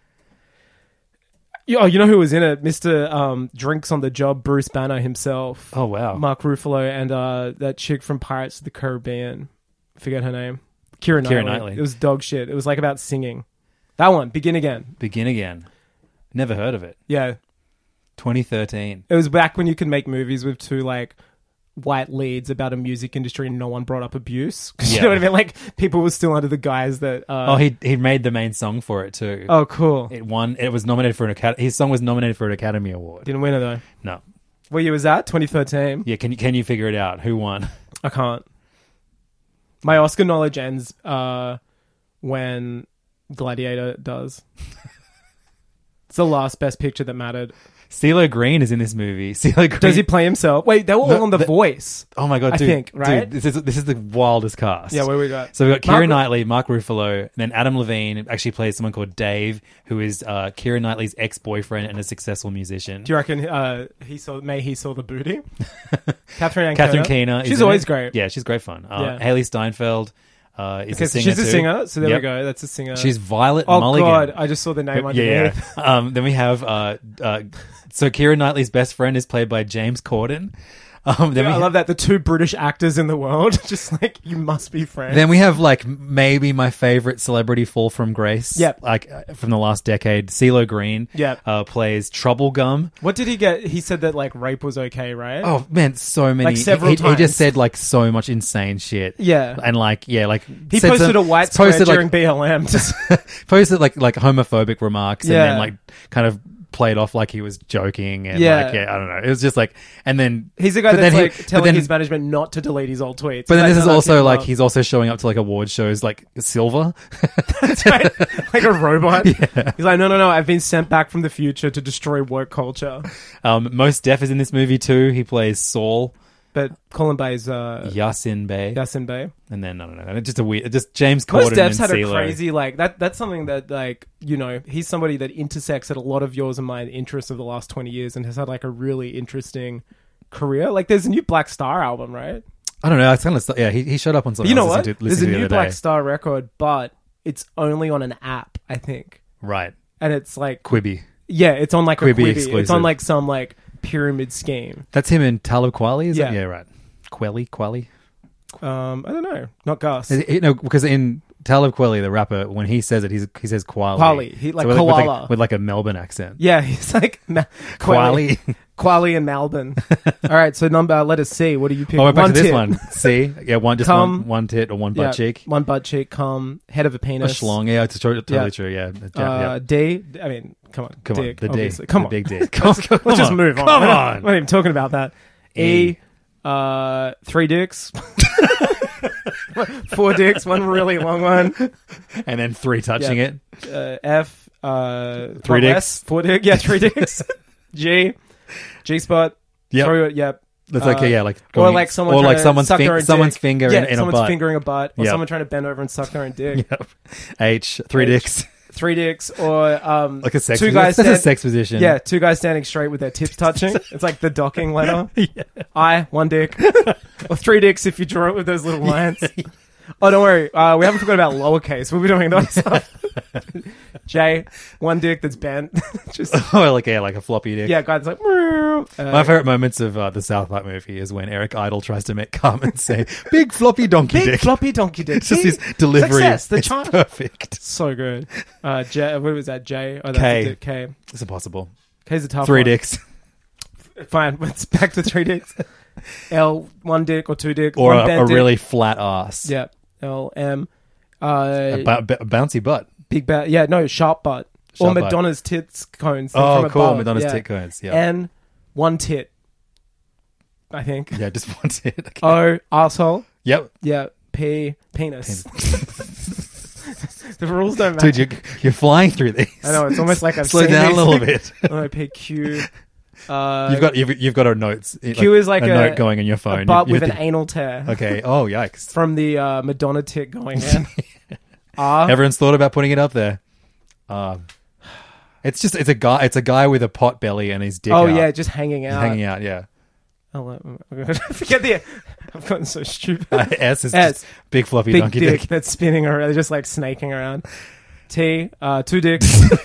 [SPEAKER 6] Oh, you know who was in it? Mister Um, Drinks on the Job, Bruce Banner himself.
[SPEAKER 5] Oh, wow.
[SPEAKER 6] Mark Ruffalo and uh, that chick from Pirates of the Caribbean. I forget her name. Keira Knightley.
[SPEAKER 5] Keira Knightley.
[SPEAKER 6] It was dog shit. It was like about singing. That one, Begin Again.
[SPEAKER 5] Begin Again. Never heard of it.
[SPEAKER 6] Yeah.
[SPEAKER 5] twenty thirteen.
[SPEAKER 6] It was back when you could make movies with two like white leads about a music industry and no one brought up abuse. 'Cause
[SPEAKER 5] Yeah.
[SPEAKER 6] You know what I mean? Like people were still under the guise that. Uh,
[SPEAKER 5] Oh, he he made the main song for it too.
[SPEAKER 6] Oh, cool.
[SPEAKER 5] It won. It was nominated for an Academy. His song was nominated for an Academy Award.
[SPEAKER 6] Didn't win it though.
[SPEAKER 5] No.
[SPEAKER 6] What year was that? twenty thirteen.
[SPEAKER 5] Yeah. Can you can you figure it out? Who won?
[SPEAKER 6] I can't. My Oscar knowledge ends uh, when Gladiator does. It's the last best picture that mattered.
[SPEAKER 5] CeeLo Green is in this movie. CeeLo Green.
[SPEAKER 6] Does he play himself? Wait, they were all
[SPEAKER 5] No,
[SPEAKER 6] on The
[SPEAKER 5] the-
[SPEAKER 6] Voice.
[SPEAKER 5] Oh my god,
[SPEAKER 6] I
[SPEAKER 5] dude!
[SPEAKER 6] think, right?
[SPEAKER 5] Dude, this is this is the wildest cast.
[SPEAKER 6] Yeah, where we got?
[SPEAKER 5] So we got
[SPEAKER 6] Mark-
[SPEAKER 5] Keira Knightley, Mark Ruffalo, and then Adam Levine actually plays someone called Dave, who is uh, Keira Knightley's ex-boyfriend and a successful musician.
[SPEAKER 6] Do you reckon uh, he saw? May he saw the booty? Catherine Ancona.
[SPEAKER 5] Catherine Keener. is
[SPEAKER 6] She's
[SPEAKER 5] in
[SPEAKER 6] always
[SPEAKER 5] it.
[SPEAKER 6] great.
[SPEAKER 5] Yeah, she's great fun. Uh,
[SPEAKER 6] Yeah.
[SPEAKER 5] Haley Steinfeld uh, is
[SPEAKER 6] Okay,
[SPEAKER 5] a
[SPEAKER 6] so
[SPEAKER 5] singer
[SPEAKER 6] she's a
[SPEAKER 5] too.
[SPEAKER 6] singer. So there
[SPEAKER 5] Yep.
[SPEAKER 6] we go. That's a singer.
[SPEAKER 5] She's Violet
[SPEAKER 6] oh
[SPEAKER 5] Mulligan.
[SPEAKER 6] god, I just saw the name
[SPEAKER 5] yeah,
[SPEAKER 6] underneath.
[SPEAKER 5] yeah. Um, then we have uh, uh, so Keira Knightley's best friend is played by James Corden. Um, then
[SPEAKER 6] Yeah,
[SPEAKER 5] we
[SPEAKER 6] I love that the two British actors in the world, just like you must be friends.
[SPEAKER 5] Then we have like maybe my favorite celebrity fall from grace.
[SPEAKER 6] Yep.
[SPEAKER 5] Like uh, from the last decade, CeeLo Green.
[SPEAKER 6] Yep.
[SPEAKER 5] Uh, plays Trouble Gum.
[SPEAKER 6] What did he get? He said that like rape was okay, right?
[SPEAKER 5] Oh man, so many.
[SPEAKER 6] Like, several
[SPEAKER 5] he, he
[SPEAKER 6] times.
[SPEAKER 5] just said like so much insane shit.
[SPEAKER 6] Yeah.
[SPEAKER 5] And like yeah, like
[SPEAKER 6] He
[SPEAKER 5] said
[SPEAKER 6] posted
[SPEAKER 5] some-
[SPEAKER 6] a white square
[SPEAKER 5] posted,
[SPEAKER 6] during
[SPEAKER 5] like,
[SPEAKER 6] B L M. Just,
[SPEAKER 5] posted like like homophobic remarks
[SPEAKER 6] Yeah.
[SPEAKER 5] and then like kind of played off like he was joking and
[SPEAKER 6] Yeah.
[SPEAKER 5] like yeah, I don't know. It was just like, and then
[SPEAKER 6] He's the guy
[SPEAKER 5] but
[SPEAKER 6] that's
[SPEAKER 5] then he-
[SPEAKER 6] like
[SPEAKER 5] but
[SPEAKER 6] telling
[SPEAKER 5] then-
[SPEAKER 6] his management not to delete his old tweets.
[SPEAKER 5] But then
[SPEAKER 6] He's
[SPEAKER 5] this is
[SPEAKER 6] like, "No, no,
[SPEAKER 5] also
[SPEAKER 6] keep them
[SPEAKER 5] like
[SPEAKER 6] up."
[SPEAKER 5] he's also showing up to like award shows like silver.
[SPEAKER 6] That's right. Like a robot. Yeah. He's like, no, no, no. I've been sent back from the future to destroy woke culture.
[SPEAKER 5] Um, Mos Def is in this movie too. He plays Saul.
[SPEAKER 6] But Colin Bay's uh,
[SPEAKER 5] Yasin Bey.
[SPEAKER 6] Yasin Bey.
[SPEAKER 5] And then I don't know. It's just a weird. Just James
[SPEAKER 6] Most
[SPEAKER 5] Corden
[SPEAKER 6] Def's
[SPEAKER 5] and
[SPEAKER 6] had a
[SPEAKER 5] CeeLo.
[SPEAKER 6] crazy like that. That's something that like you know he's somebody that intersects at a lot of yours and mine interests of the last twenty years and has had like a really interesting career. Like there's a new Black Star album, right?
[SPEAKER 5] I don't know. It's kind of yeah. He, he showed up on
[SPEAKER 6] But
[SPEAKER 5] something.
[SPEAKER 6] you know
[SPEAKER 5] I was
[SPEAKER 6] what?
[SPEAKER 5] listening to-
[SPEAKER 6] There's a
[SPEAKER 5] listening to
[SPEAKER 6] new
[SPEAKER 5] the other
[SPEAKER 6] Black
[SPEAKER 5] day.
[SPEAKER 6] Star record, but it's only on an app, I think,
[SPEAKER 5] Right.
[SPEAKER 6] and it's like
[SPEAKER 5] Quibi.
[SPEAKER 6] yeah, it's on like a
[SPEAKER 5] Quibi
[SPEAKER 6] Quibi. It's
[SPEAKER 5] exclusive.
[SPEAKER 6] on like some like pyramid scheme.
[SPEAKER 5] That's him in Talib Kweli. Is
[SPEAKER 6] Yeah.
[SPEAKER 5] that? Yeah. Right. Kweli. Kweli.
[SPEAKER 6] Um, I don't know, not Gus.
[SPEAKER 5] Is it- You know, because in Talib Kweli, the rapper, when he says it, he's, he says Kwali.
[SPEAKER 6] Kweli. He- like
[SPEAKER 5] with, with,
[SPEAKER 6] koala.
[SPEAKER 5] like, with like a Melbourne accent.
[SPEAKER 6] Yeah, he's like Ma-
[SPEAKER 5] Kwali.
[SPEAKER 6] Kwali and Melbourne. All right, so number letter C. What do you pick?
[SPEAKER 5] Oh, we're back to this
[SPEAKER 6] tit.
[SPEAKER 5] one. See, yeah, one just
[SPEAKER 6] Cum.
[SPEAKER 5] one, one tit or one butt
[SPEAKER 6] Yeah,
[SPEAKER 5] cheek.
[SPEAKER 6] one butt cheek. Cum. Head of a
[SPEAKER 5] A
[SPEAKER 6] penis.
[SPEAKER 5] schlong. Yeah, it's totally, totally
[SPEAKER 6] Yeah.
[SPEAKER 5] true. Yeah. Yeah,
[SPEAKER 6] Uh,
[SPEAKER 5] yeah.
[SPEAKER 6] D. I mean, come on.
[SPEAKER 5] Come on,
[SPEAKER 6] dick,
[SPEAKER 5] the D.
[SPEAKER 6] obviously. Come
[SPEAKER 5] The
[SPEAKER 6] on.
[SPEAKER 5] big dick. Come
[SPEAKER 6] Let's,
[SPEAKER 5] on,
[SPEAKER 6] let's just
[SPEAKER 5] come
[SPEAKER 6] move on.
[SPEAKER 5] Come
[SPEAKER 6] We're not-
[SPEAKER 5] on.
[SPEAKER 6] We're not even talking about that. E. Uh, three dicks. Four dicks. One really long one.
[SPEAKER 5] And then three touching
[SPEAKER 6] Yeah.
[SPEAKER 5] it.
[SPEAKER 6] Uh, F. Uh,
[SPEAKER 5] Three
[SPEAKER 6] one
[SPEAKER 5] dicks.
[SPEAKER 6] less. Four dick. Yeah, three dicks. G. G spot.
[SPEAKER 5] Yep.
[SPEAKER 6] Throw it. Yep.
[SPEAKER 5] It's like
[SPEAKER 6] Uh,
[SPEAKER 5] yeah, like
[SPEAKER 6] or
[SPEAKER 5] going-
[SPEAKER 6] like someone
[SPEAKER 5] or
[SPEAKER 6] trying
[SPEAKER 5] like
[SPEAKER 6] to
[SPEAKER 5] someone's
[SPEAKER 6] suck
[SPEAKER 5] fin-
[SPEAKER 6] their own
[SPEAKER 5] someone's
[SPEAKER 6] dick.
[SPEAKER 5] finger
[SPEAKER 6] yeah,
[SPEAKER 5] in, in a
[SPEAKER 6] someone's
[SPEAKER 5] butt.
[SPEAKER 6] fingering a butt, or
[SPEAKER 5] Yep.
[SPEAKER 6] someone trying to bend over and suck their own dick.
[SPEAKER 5] Yep. H three
[SPEAKER 6] H.
[SPEAKER 5] dicks.
[SPEAKER 6] Three dicks, or um,
[SPEAKER 5] Like a sex.
[SPEAKER 6] two
[SPEAKER 5] position.
[SPEAKER 6] guys.
[SPEAKER 5] That's a
[SPEAKER 6] stand-
[SPEAKER 5] sex position.
[SPEAKER 6] Yeah, two guys standing straight with their tips touching. It's like the docking letter.
[SPEAKER 5] Yeah.
[SPEAKER 6] I one dick, or three dicks if you draw it with those little lines. Oh, don't worry. Uh, we haven't forgot about lowercase. We'll be doing those stuff. J, one dick that's bent. Just
[SPEAKER 5] Oh, like yeah, like a floppy dick.
[SPEAKER 6] yeah, guys like. "Meow." Uh,
[SPEAKER 5] My favorite moments of uh, the South Park movie is when Eric Idle tries to make Carmen say "big floppy donkey
[SPEAKER 6] big
[SPEAKER 5] dick."
[SPEAKER 6] floppy donkey dick.
[SPEAKER 5] It's just
[SPEAKER 6] See?
[SPEAKER 5] his delivery.
[SPEAKER 6] Success, the
[SPEAKER 5] It's
[SPEAKER 6] child.
[SPEAKER 5] perfect.
[SPEAKER 6] So good. Uh, J. What was that? J. Oh, that's
[SPEAKER 5] K.
[SPEAKER 6] a dick. K.
[SPEAKER 5] It's impossible.
[SPEAKER 6] K's a tough
[SPEAKER 5] Three
[SPEAKER 6] one.
[SPEAKER 5] dicks,
[SPEAKER 6] Fine. Let's back to three dicks. L, one dick or two dick.
[SPEAKER 5] or
[SPEAKER 6] one
[SPEAKER 5] a,
[SPEAKER 6] bent
[SPEAKER 5] a
[SPEAKER 6] dick.
[SPEAKER 5] really flat ass.
[SPEAKER 6] Yeah. L, M.
[SPEAKER 5] a,
[SPEAKER 6] Uh,
[SPEAKER 5] ba- ba- bouncy butt.
[SPEAKER 6] big bat. Yeah, no, sharp butt. or
[SPEAKER 5] Sharp butt.
[SPEAKER 6] Madonna's tits cones. thing
[SPEAKER 5] Oh,
[SPEAKER 6] from
[SPEAKER 5] cool.
[SPEAKER 6] above.
[SPEAKER 5] Madonna's
[SPEAKER 6] yeah.
[SPEAKER 5] tit cones. Yeah,
[SPEAKER 6] N, one tit. I think.
[SPEAKER 5] yeah, just one tit. Okay.
[SPEAKER 6] O, asshole.
[SPEAKER 5] Yep.
[SPEAKER 6] Yeah. P, penis. The rules don't matter.
[SPEAKER 5] Dude, you're, you're flying through these.
[SPEAKER 6] I know, it's almost like I've
[SPEAKER 5] Slow
[SPEAKER 6] seen
[SPEAKER 5] down
[SPEAKER 6] these.
[SPEAKER 5] a little bit.
[SPEAKER 6] O, P, Q. Uh,
[SPEAKER 5] You've got you've, you've got a notes.
[SPEAKER 6] Q is like
[SPEAKER 5] a,
[SPEAKER 6] a-
[SPEAKER 5] note going in your phone.
[SPEAKER 6] a butt
[SPEAKER 5] You- you
[SPEAKER 6] with an
[SPEAKER 5] have to-
[SPEAKER 6] anal tear.
[SPEAKER 5] Okay. Oh, yikes!
[SPEAKER 6] From the uh, Madonna tit going in. R.
[SPEAKER 5] Everyone's thought about putting it up there. Um, it's just it's a guy. It's a guy with a pot belly and his dick.
[SPEAKER 6] Oh
[SPEAKER 5] out.
[SPEAKER 6] yeah, just hanging
[SPEAKER 5] He's
[SPEAKER 6] out.
[SPEAKER 5] hanging out. Yeah.
[SPEAKER 6] Oh, uh, forget the. I've gotten so stupid.
[SPEAKER 5] Uh, S is
[SPEAKER 6] S.
[SPEAKER 5] just big fluffy
[SPEAKER 6] Big
[SPEAKER 5] donkey
[SPEAKER 6] dick
[SPEAKER 5] dick.
[SPEAKER 6] that's spinning around, just like snaking around. T, uh, two dicks.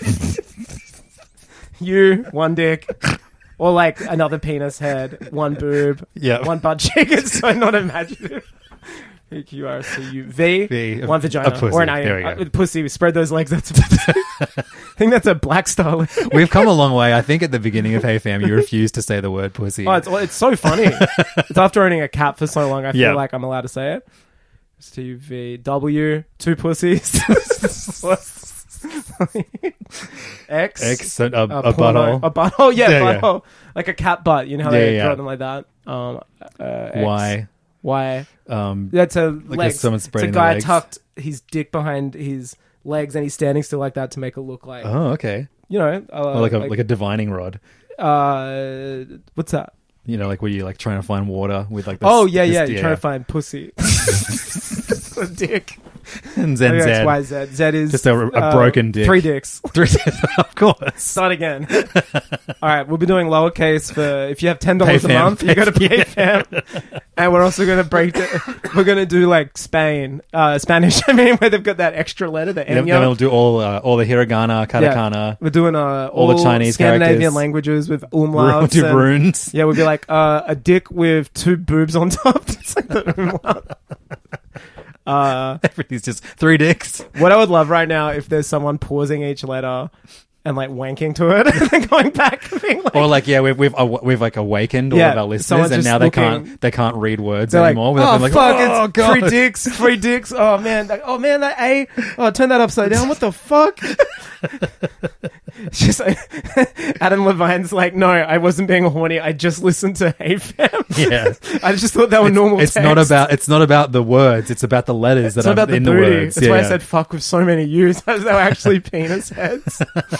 [SPEAKER 6] U, one dick. Or like another penis head, one boob,
[SPEAKER 5] Yeah.
[SPEAKER 6] one butt cheek. It's so not imaginative. P, Q, R, S, T, U, V,
[SPEAKER 5] V, a-
[SPEAKER 6] one vagina.
[SPEAKER 5] a pussy.
[SPEAKER 6] Or an A.
[SPEAKER 5] There we go.
[SPEAKER 6] Uh, with pussy, we spread those legs. That's a pussy. I think that's a black star.
[SPEAKER 5] We've come a long way. I think at the beginning of Hey Fam, you refused to say the word pussy.
[SPEAKER 6] Oh, it's, well, it's so funny. It's after owning a cat for so long, I feel
[SPEAKER 5] Yeah.
[SPEAKER 6] like I'm allowed to say it. S T U V W, two pussies. X.
[SPEAKER 5] X, a, a,
[SPEAKER 6] uh,
[SPEAKER 5] a
[SPEAKER 6] porno-
[SPEAKER 5] butthole.
[SPEAKER 6] A butthole, yeah,
[SPEAKER 5] Yeah, yeah.
[SPEAKER 6] butthole. Like a cat butt. You know how
[SPEAKER 5] Yeah,
[SPEAKER 6] they
[SPEAKER 5] yeah,
[SPEAKER 6] draw
[SPEAKER 5] yeah.
[SPEAKER 6] them like that? Um, uh, X.
[SPEAKER 5] Y.
[SPEAKER 6] Y.
[SPEAKER 5] Um,
[SPEAKER 6] That's a
[SPEAKER 5] Like
[SPEAKER 6] legs.
[SPEAKER 5] if someone
[SPEAKER 6] It's a
[SPEAKER 5] spreading the
[SPEAKER 6] guy
[SPEAKER 5] legs.
[SPEAKER 6] tucked his dick behind his legs and he's standing still like that to make it look like,
[SPEAKER 5] oh, okay.
[SPEAKER 6] you know, uh,
[SPEAKER 5] Or like a like a divining rod.
[SPEAKER 6] uh, what's that?
[SPEAKER 5] You know, like where you're like trying to find water with like. This,
[SPEAKER 6] Oh yeah,
[SPEAKER 5] this-
[SPEAKER 6] yeah. You're trying to find pussy. A dick.
[SPEAKER 5] and Zen
[SPEAKER 6] Okay,
[SPEAKER 5] Z.
[SPEAKER 6] X, Y, Z. Z is
[SPEAKER 5] Just a- a
[SPEAKER 6] uh,
[SPEAKER 5] broken dick.
[SPEAKER 6] Three dicks.
[SPEAKER 5] Three, of course.
[SPEAKER 6] Start again. All right, we'll be doing lowercase for if you have ten dollars a
[SPEAKER 5] Pay fam.
[SPEAKER 6] month, you got to pay fam. And we're also going to break it. We're going to do like Spain, uh, Spanish. I mean, where they've got that extra letter, the
[SPEAKER 5] Then,
[SPEAKER 6] enya.
[SPEAKER 5] then we'll do all uh, all the hiragana, katakana.
[SPEAKER 6] We're doing uh,
[SPEAKER 5] all
[SPEAKER 6] all,
[SPEAKER 5] the Chinese
[SPEAKER 6] Scandinavian
[SPEAKER 5] characters.
[SPEAKER 6] languages with
[SPEAKER 5] We'll
[SPEAKER 6] umlauts.
[SPEAKER 5] do
[SPEAKER 6] and-
[SPEAKER 5] runes.
[SPEAKER 6] Yeah, we'll be like uh, a dick with two boobs on top. It's like the umlaut. Uh,
[SPEAKER 5] Everything's just three dicks.
[SPEAKER 6] what I would love right now if there's someone pausing each letter and like wanking to it, and then going back and being like,
[SPEAKER 5] Or like, yeah, we've we've aw- we've like awakened all
[SPEAKER 6] Yeah,
[SPEAKER 5] of our listeners,
[SPEAKER 6] someone's
[SPEAKER 5] and
[SPEAKER 6] just
[SPEAKER 5] now they
[SPEAKER 6] looking-
[SPEAKER 5] can't they can't read words
[SPEAKER 6] they're like,
[SPEAKER 5] anymore.
[SPEAKER 6] oh
[SPEAKER 5] without being like,
[SPEAKER 6] fuck,
[SPEAKER 5] oh
[SPEAKER 6] it's
[SPEAKER 5] god,
[SPEAKER 6] three dicks, three dicks. Oh man, like, oh man, that A. Oh, turn that upside down. What the fuck? It's just like, Adam Levine's like, no, I wasn't being horny. I just listened to Hey Fam.
[SPEAKER 5] Yeah.
[SPEAKER 6] I just thought they were normal.
[SPEAKER 5] It's
[SPEAKER 6] text.
[SPEAKER 5] not about it's not about the words. It's about the letters that
[SPEAKER 6] It's
[SPEAKER 5] are
[SPEAKER 6] not about the
[SPEAKER 5] in the
[SPEAKER 6] booty.
[SPEAKER 5] words.
[SPEAKER 6] That's
[SPEAKER 5] yeah,
[SPEAKER 6] why
[SPEAKER 5] yeah.
[SPEAKER 6] I said fuck with so many U's. They were actually penis heads.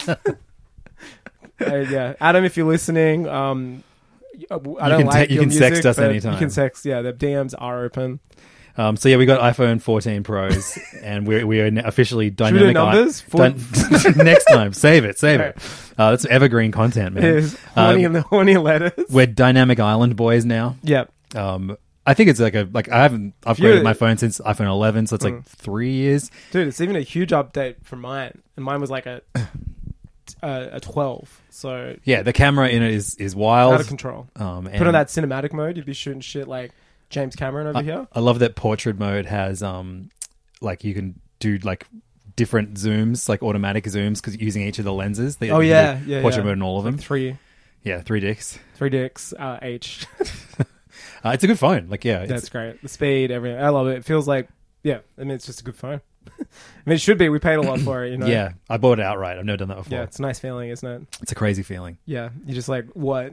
[SPEAKER 6] Uh, yeah, Adam, if you're listening, um, I don't
[SPEAKER 5] can
[SPEAKER 6] like
[SPEAKER 5] te- you
[SPEAKER 6] your
[SPEAKER 5] can
[SPEAKER 6] music,
[SPEAKER 5] text us
[SPEAKER 6] but
[SPEAKER 5] anytime.
[SPEAKER 6] You can text. Yeah, the D Ms are open.
[SPEAKER 5] Um, so yeah, we got iPhone fourteen Pros, and we're we are n- officially
[SPEAKER 6] we do
[SPEAKER 5] dynamic.
[SPEAKER 6] numbers?
[SPEAKER 5] I- dy- next time, save it, save it. Uh, that's evergreen content, man.
[SPEAKER 6] There's horny
[SPEAKER 5] Um,
[SPEAKER 6] in the horny letters.
[SPEAKER 5] We're dynamic island boys now.
[SPEAKER 6] Yep.
[SPEAKER 5] Um, I think it's like a like I haven't upgraded
[SPEAKER 6] You're-
[SPEAKER 5] my phone since iPhone eleven, so it's like
[SPEAKER 6] Mm.
[SPEAKER 5] three years.
[SPEAKER 6] Dude, it's even a huge update for mine, and mine was like a a, a twelve. So
[SPEAKER 5] Yeah, the camera in it is is wild.
[SPEAKER 6] out of control.
[SPEAKER 5] Um, and
[SPEAKER 6] Put on that cinematic mode, you'd be shooting shit like James Cameron over
[SPEAKER 5] I,
[SPEAKER 6] here.
[SPEAKER 5] I love that portrait mode has um like you can do like different zooms, like automatic zooms, because using each of the lenses. They,
[SPEAKER 6] Oh
[SPEAKER 5] you
[SPEAKER 6] yeah,
[SPEAKER 5] can do
[SPEAKER 6] yeah.
[SPEAKER 5] portrait
[SPEAKER 6] yeah.
[SPEAKER 5] mode in all of them.
[SPEAKER 6] Like three,
[SPEAKER 5] Yeah, three dicks.
[SPEAKER 6] three dicks, uh, H.
[SPEAKER 5] Uh, it's a good phone. Like yeah, it's,
[SPEAKER 6] That's great. The speed, everything. I love it. It feels like, yeah. I mean, it's just a good phone. I mean, it should be. We paid a lot for it. You know.
[SPEAKER 5] yeah. I bought it outright. I've never done that before.
[SPEAKER 6] Yeah, it's a nice feeling, isn't it?
[SPEAKER 5] It's a crazy feeling.
[SPEAKER 6] Yeah, you're just like, what?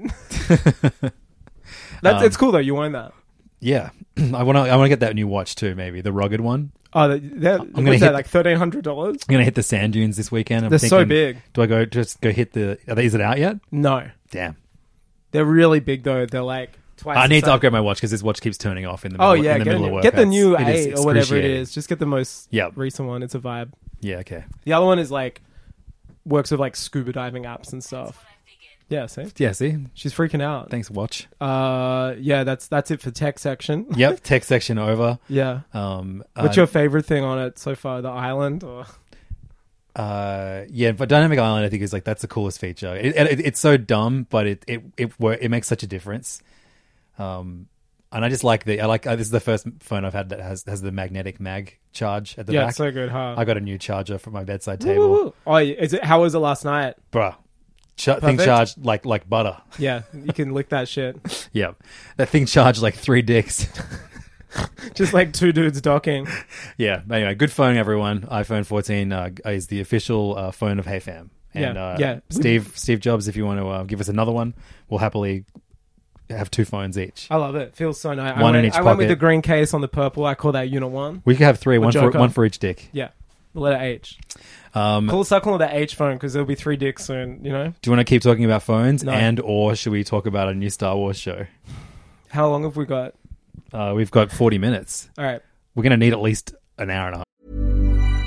[SPEAKER 6] That's
[SPEAKER 5] Um,
[SPEAKER 6] it's cool though. You own that.
[SPEAKER 5] Yeah, I want to. I want to get that new watch too. Maybe the rugged one.
[SPEAKER 6] Oh, that, that,
[SPEAKER 5] I'm
[SPEAKER 6] what's
[SPEAKER 5] gonna
[SPEAKER 6] that
[SPEAKER 5] hit-
[SPEAKER 6] like thirteen hundred dollars?
[SPEAKER 5] I'm gonna hit the sand dunes this weekend. I'm
[SPEAKER 6] They're
[SPEAKER 5] thinking,
[SPEAKER 6] so big.
[SPEAKER 5] Do I go just go hit the? Are they, is it out yet?
[SPEAKER 6] No,
[SPEAKER 5] Damn.
[SPEAKER 6] they're really big though. They're like twice.
[SPEAKER 5] I
[SPEAKER 6] the
[SPEAKER 5] need to
[SPEAKER 6] size.
[SPEAKER 5] upgrade my watch because this watch keeps turning off in the
[SPEAKER 6] Oh
[SPEAKER 5] middle,
[SPEAKER 6] yeah,
[SPEAKER 5] in the
[SPEAKER 6] get, a
[SPEAKER 5] middle
[SPEAKER 6] new,
[SPEAKER 5] of
[SPEAKER 6] get the
[SPEAKER 5] workouts.
[SPEAKER 6] new
[SPEAKER 5] It is
[SPEAKER 6] eight or whatever it
[SPEAKER 5] excruciating.
[SPEAKER 6] is. Just get the most
[SPEAKER 5] Yep.
[SPEAKER 6] recent one. It's a vibe.
[SPEAKER 5] Yeah. Okay.
[SPEAKER 6] The other one is like works with like scuba diving apps and stuff. Yeah, see,
[SPEAKER 5] Yeah. See.
[SPEAKER 6] she's freaking out.
[SPEAKER 5] Thanks, watch.
[SPEAKER 6] Uh, yeah, that's that's it for tech section.
[SPEAKER 5] Yep. Tech section over.
[SPEAKER 6] Yeah.
[SPEAKER 5] Um.
[SPEAKER 6] What's
[SPEAKER 5] uh,
[SPEAKER 6] your favorite thing on it so far? The island? Or?
[SPEAKER 5] Uh, yeah, but Dynamic Island, I think is like that's the coolest feature. It, it, it's so dumb, but it it it wor- it makes such a difference. Um, and I just like the I like uh, this is the first phone I've had that has has the magnetic mag charge at the
[SPEAKER 6] Yeah,
[SPEAKER 5] back.
[SPEAKER 6] it's so good, huh?
[SPEAKER 5] I got a new charger for my bedside
[SPEAKER 6] Woo,
[SPEAKER 5] table,
[SPEAKER 6] woo, woo. Oh, is it? How was it last night?
[SPEAKER 5] bruh. Ch- thing
[SPEAKER 6] Perfect.
[SPEAKER 5] charged like like butter.
[SPEAKER 6] Yeah, you can lick that shit.
[SPEAKER 5] Yeah, that thing charged like three dicks.
[SPEAKER 6] Just like two dudes docking.
[SPEAKER 5] Yeah. But anyway, good phone, everyone. iPhone fourteen uh, is the official uh, phone of Hey Fam. And
[SPEAKER 6] Yeah,
[SPEAKER 5] uh,
[SPEAKER 6] yeah.
[SPEAKER 5] Steve Steve Jobs, if you want to uh, give us another one, we'll happily have two phones each.
[SPEAKER 6] I love it. Feels so nice.
[SPEAKER 5] One
[SPEAKER 6] I
[SPEAKER 5] in
[SPEAKER 6] went,
[SPEAKER 5] each
[SPEAKER 6] I went with
[SPEAKER 5] pocket.
[SPEAKER 6] the green case on the purple. I call that Unit One.
[SPEAKER 5] We could have three, one for
[SPEAKER 6] Joker.
[SPEAKER 5] one for each dick.
[SPEAKER 6] Yeah, the letter H.
[SPEAKER 5] Um,
[SPEAKER 6] Call start calling it the H phone because there'll be three dicks soon. You know.
[SPEAKER 5] Do you want to keep talking about phones,
[SPEAKER 6] No.
[SPEAKER 5] and or should we talk about a new Star Wars show?
[SPEAKER 6] How long have we got?
[SPEAKER 5] Uh, we've got forty minutes.
[SPEAKER 6] All right.
[SPEAKER 5] We're going to need at least an hour and a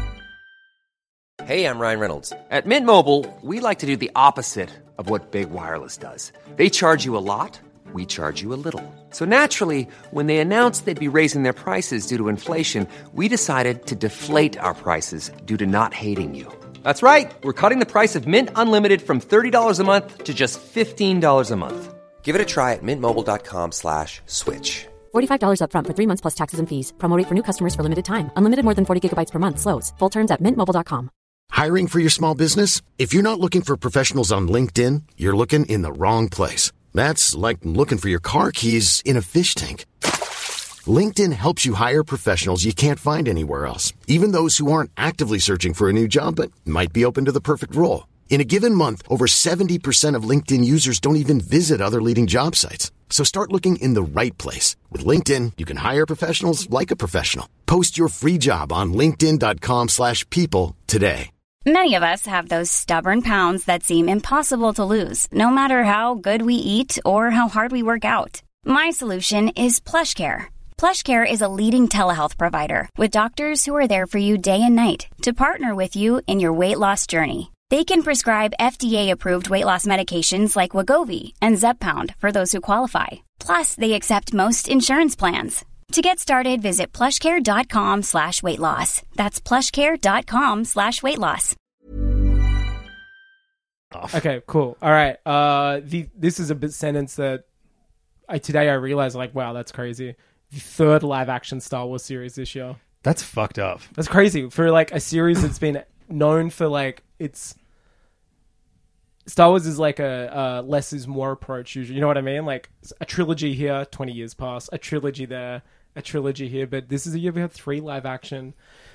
[SPEAKER 5] half.
[SPEAKER 7] Hey, I'm Ryan Reynolds. At Mint Mobile, we like to do the opposite of what Big Wireless does. They charge you a lot, we charge you a little. So naturally, when they announced they'd be raising their prices due to inflation, we decided to deflate our prices due to not hating you. That's right. We're cutting the price of Mint Unlimited from thirty dollars a month to just fifteen dollars a month. Give it a try at mintmobile.com slash switch.
[SPEAKER 8] forty-five dollars up front for three months plus taxes and fees. Promo rate for new customers for limited time. Unlimited more than forty gigabytes per month. Slows full terms at mint mobile dot com.
[SPEAKER 2] Hiring for your small business? If you're not looking for professionals on LinkedIn, you're looking in the wrong place. That's like looking for your car keys in a fish tank. LinkedIn helps you hire professionals you can't find anywhere else, even those who aren't actively searching for a new job but might be open to the perfect role. In a given month, over seventy percent of LinkedIn users don't even visit other leading job sites. So start looking in the right place. With LinkedIn, you can hire professionals like a professional. Post your free job on linkedin.com slash people today.
[SPEAKER 9] Many of us have those stubborn pounds that seem impossible to lose, no matter how good we eat or how hard we work out. My solution is PlushCare. PlushCare is a leading telehealth provider with doctors who are there for you day and night to partner with you in your weight loss journey. They can prescribe F D A-approved weight loss medications like Wegovy and Zepbound for those who qualify. Plus, they accept most insurance plans. To get started, visit plushcare.com slash weight loss. That's plushcare.com slash weight loss.
[SPEAKER 6] Okay, cool. All right. Uh, the this is a bit sentence that I today I realized like, wow, that's crazy. The third live action Star Wars series this year.
[SPEAKER 5] That's fucked up.
[SPEAKER 6] That's crazy for like a series that's been known for like its Star Wars is like a, a less is more approach usually. You know what I mean? Like a trilogy here, twenty years pass. A trilogy there, a trilogy here. But this is a year we have three live action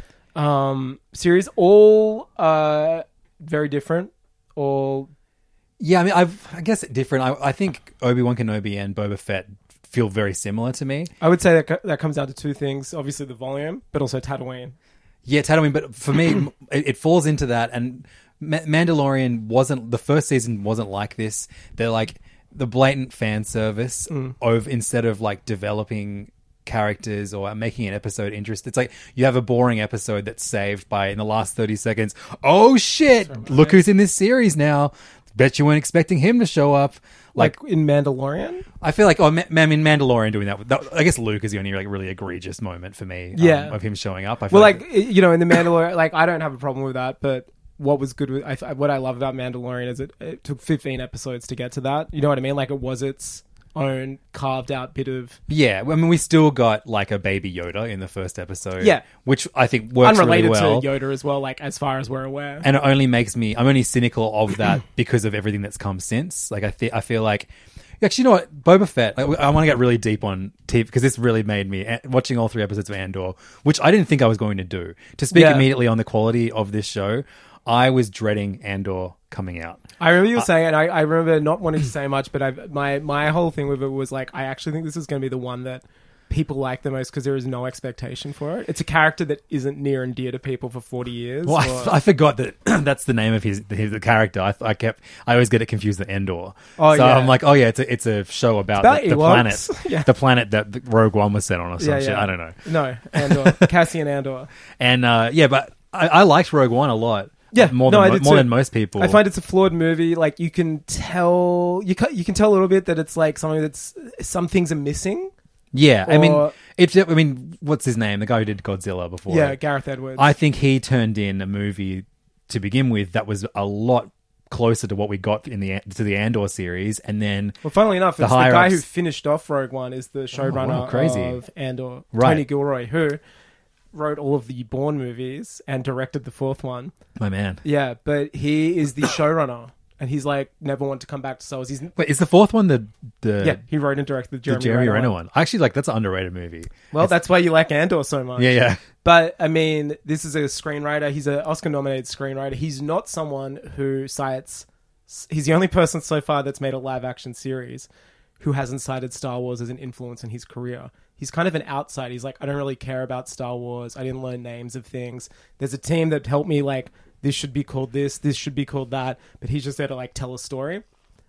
[SPEAKER 6] um, series, all uh, very different. All
[SPEAKER 5] Yeah, I mean, I've, I guess different. I, I think Obi-Wan Kenobi and Boba Fett feel very similar to me.
[SPEAKER 6] I would say that co- that comes down to two things. Obviously the volume, but also Tatooine.
[SPEAKER 5] Yeah, Tatooine, but for me, it, it falls into that. And Ma- Mandalorian wasn't, the first season wasn't like this. They're like the blatant fan service
[SPEAKER 6] Mm.
[SPEAKER 5] of, instead of like developing characters or making an episode interest. It's like you have a boring episode that's saved by, in the last thirty seconds, oh shit,
[SPEAKER 6] That's right.
[SPEAKER 5] look who's in this series now. Bet you weren't expecting him to show up.
[SPEAKER 6] Like,
[SPEAKER 5] Like,
[SPEAKER 6] in Mandalorian?
[SPEAKER 5] I feel like, oh, Ma- I mean, Mandalorian doing that, that. I guess Luke is the only like really egregious moment for me. um,
[SPEAKER 6] Yeah.
[SPEAKER 5] of him showing up. I feel
[SPEAKER 6] Well, like, you know, in the Mandalorian, like, I don't have a problem with that, but what was good with, I, what I love about Mandalorian is it, it took fifteen episodes to get to that. You know what I mean? Like, it was its own carved out bit of...
[SPEAKER 5] yeah, I mean, we still got like a baby Yoda in the first episode.
[SPEAKER 6] Yeah.
[SPEAKER 5] which I think works
[SPEAKER 6] unrelated
[SPEAKER 5] really well.
[SPEAKER 6] to Yoda as well, like, as far as we're aware.
[SPEAKER 5] And it only makes me, I'm only cynical of that because of everything that's come since. Like, I, th- I feel like, actually, you know what? Boba Fett, like, I want to get really deep on T V because this really made me, watching all three episodes of Andor, which I didn't think I was going to do. To speak
[SPEAKER 6] Yeah.
[SPEAKER 5] immediately on the quality of this show, I was dreading Andor coming out.
[SPEAKER 6] I remember you were saying, and I, I remember not wanting to say much, but I've, my, my whole thing with it was like, I actually think this is going to be the one that people like the most because there is no expectation for it. It's a character that isn't near and dear to people for forty years.
[SPEAKER 5] Well, I,
[SPEAKER 6] or-
[SPEAKER 5] f- I forgot that that's the name of his, his the character. I, I kept I always get it confused with Endor.
[SPEAKER 6] Oh,
[SPEAKER 5] so
[SPEAKER 6] yeah.
[SPEAKER 5] I'm like, oh yeah, it's a it's a show about,
[SPEAKER 6] about
[SPEAKER 5] the, the
[SPEAKER 6] Ewoks.
[SPEAKER 5] planet,
[SPEAKER 6] Yeah.
[SPEAKER 5] the planet that the Rogue One was set on or some
[SPEAKER 6] Yeah,
[SPEAKER 5] shit.
[SPEAKER 6] yeah.
[SPEAKER 5] I don't know.
[SPEAKER 6] No, Andor. Cassian Andor.
[SPEAKER 5] And uh, yeah, but I, I liked Rogue One a lot.
[SPEAKER 6] Yeah,
[SPEAKER 5] more
[SPEAKER 6] no,
[SPEAKER 5] than
[SPEAKER 6] I
[SPEAKER 5] mo-
[SPEAKER 6] did
[SPEAKER 5] more
[SPEAKER 6] too.
[SPEAKER 5] than most people.
[SPEAKER 6] I find it's a flawed movie. Like, you can tell, you can, you can tell a little bit that it's like something that's, some things are missing.
[SPEAKER 5] yeah, I mean,
[SPEAKER 6] or-
[SPEAKER 5] it's I mean, what's his name? The guy who did Godzilla before.
[SPEAKER 6] Yeah,
[SPEAKER 5] it.
[SPEAKER 6] Gareth Edwards.
[SPEAKER 5] I think he turned in a movie to begin with that was a lot closer to what we got in the to the Andor series, and then
[SPEAKER 6] Well, funnily enough,
[SPEAKER 5] the
[SPEAKER 6] it's the, guy
[SPEAKER 5] higher-ups-
[SPEAKER 6] who finished off Rogue One is the showrunner
[SPEAKER 5] wow, crazy.
[SPEAKER 6] of Andor,
[SPEAKER 5] Right.
[SPEAKER 6] Tony Gilroy, who wrote all of the Bourne movies and directed the fourth one.
[SPEAKER 5] my man.
[SPEAKER 6] Yeah, but he is the showrunner, and he's like never wanted to come back to Star Wars. He's
[SPEAKER 5] Wait, is the fourth one the the
[SPEAKER 6] yeah, he wrote and directed the
[SPEAKER 5] the
[SPEAKER 6] Jeremy,
[SPEAKER 5] Jeremy
[SPEAKER 6] Renner
[SPEAKER 5] Renner
[SPEAKER 6] one.
[SPEAKER 5] one? Actually, like that's an underrated movie.
[SPEAKER 6] Well, that's why you like Andor so much.
[SPEAKER 5] Yeah, yeah.
[SPEAKER 6] But I mean, this is a screenwriter. He's an Oscar-nominated screenwriter. He's not someone who cites. He's the only person so far that's made a live-action series who hasn't cited Star Wars as an influence in his career. He's kind of an outsider. He's like, I don't really care about Star Wars. I didn't learn names of things. There's a team that helped me, like, this should be called this, this should be called that. But he's just there to, like, tell a story.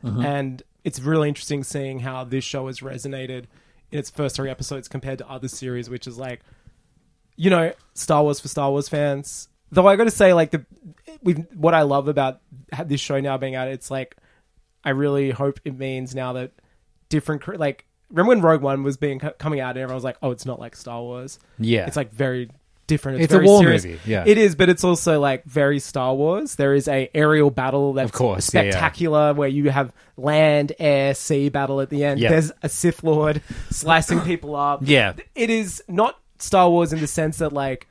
[SPEAKER 6] And it's really interesting seeing how this show has resonated in its first three episodes compared to other series, which is like, you know, Star Wars for Star Wars fans. Though I got to say, like, the we've what I love about this show now being out, it's like, I really hope it means now that different, cre- like, remember when Rogue One was being coming out and everyone was like, oh, it's not like Star Wars.
[SPEAKER 5] Yeah.
[SPEAKER 6] It's like very different. It's,
[SPEAKER 5] It's a
[SPEAKER 6] very
[SPEAKER 5] war
[SPEAKER 6] serious.
[SPEAKER 5] movie, yeah.
[SPEAKER 6] It is, but it's also like very Star Wars. There is a aerial battle that's
[SPEAKER 5] Of course, yeah, yeah.
[SPEAKER 6] spectacular where you have land, air, sea battle at the end.
[SPEAKER 5] Yeah.
[SPEAKER 6] There's a Sith Lord slicing people up.
[SPEAKER 5] Yeah.
[SPEAKER 6] It is not Star Wars in the sense that, like,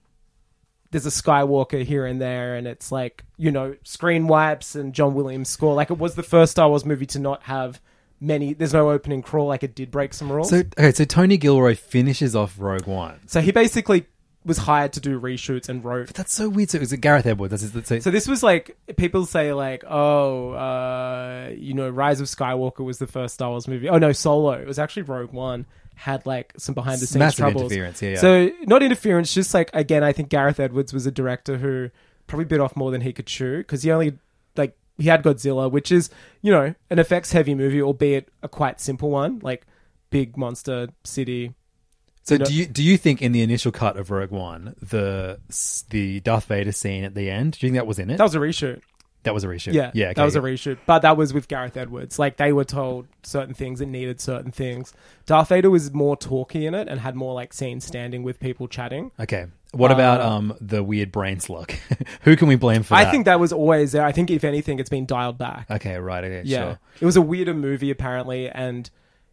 [SPEAKER 6] there's a Skywalker here and there, and it's like, you know, screen wipes and John Williams score. Like, it was the first Star Wars movie to not have many. There's no opening crawl. Like, it did break some rules.
[SPEAKER 5] So okay, so Tony Gilroy finishes off Rogue One.
[SPEAKER 6] So he basically was hired to do reshoots and wrote.
[SPEAKER 5] But that's so weird. So is it Gareth Edwards? That's, that's, that's,
[SPEAKER 6] So this was like, people say like, oh, uh, you know, Rise of Skywalker was the first Star Wars movie. Oh no, Solo. It was actually Rogue One. Had like some behind the scenes
[SPEAKER 5] Massive
[SPEAKER 6] troubles.
[SPEAKER 5] interference, yeah, yeah.
[SPEAKER 6] So not interference, just like, again, I think Gareth Edwards was a director who probably bit off more than he could chew because he only like he had Godzilla, which is, you know, an effects heavy movie, albeit a quite simple one, like big monster city.
[SPEAKER 5] So
[SPEAKER 6] you know-
[SPEAKER 5] do you do you think in the initial cut of Rogue One, the the Darth Vader scene at the end, do you think that was in it?
[SPEAKER 6] That was a reshoot.
[SPEAKER 5] That was a reshoot.
[SPEAKER 6] Yeah,
[SPEAKER 5] yeah, okay,
[SPEAKER 6] that was a
[SPEAKER 5] yeah.
[SPEAKER 6] reshoot. But that was with Gareth Edwards. Like, they were told certain things and needed certain things. Darth Vader was more talky in it and had more, like, scenes standing with people chatting.
[SPEAKER 5] Okay. What about
[SPEAKER 6] Uh,
[SPEAKER 5] um the weird brain slug? Who can we blame for
[SPEAKER 6] I
[SPEAKER 5] that?
[SPEAKER 6] think that was always there. I think, if anything, it's been dialed back.
[SPEAKER 5] Okay, right. Okay,
[SPEAKER 6] Yeah.
[SPEAKER 5] sure.
[SPEAKER 6] It was a weirder movie, apparently, and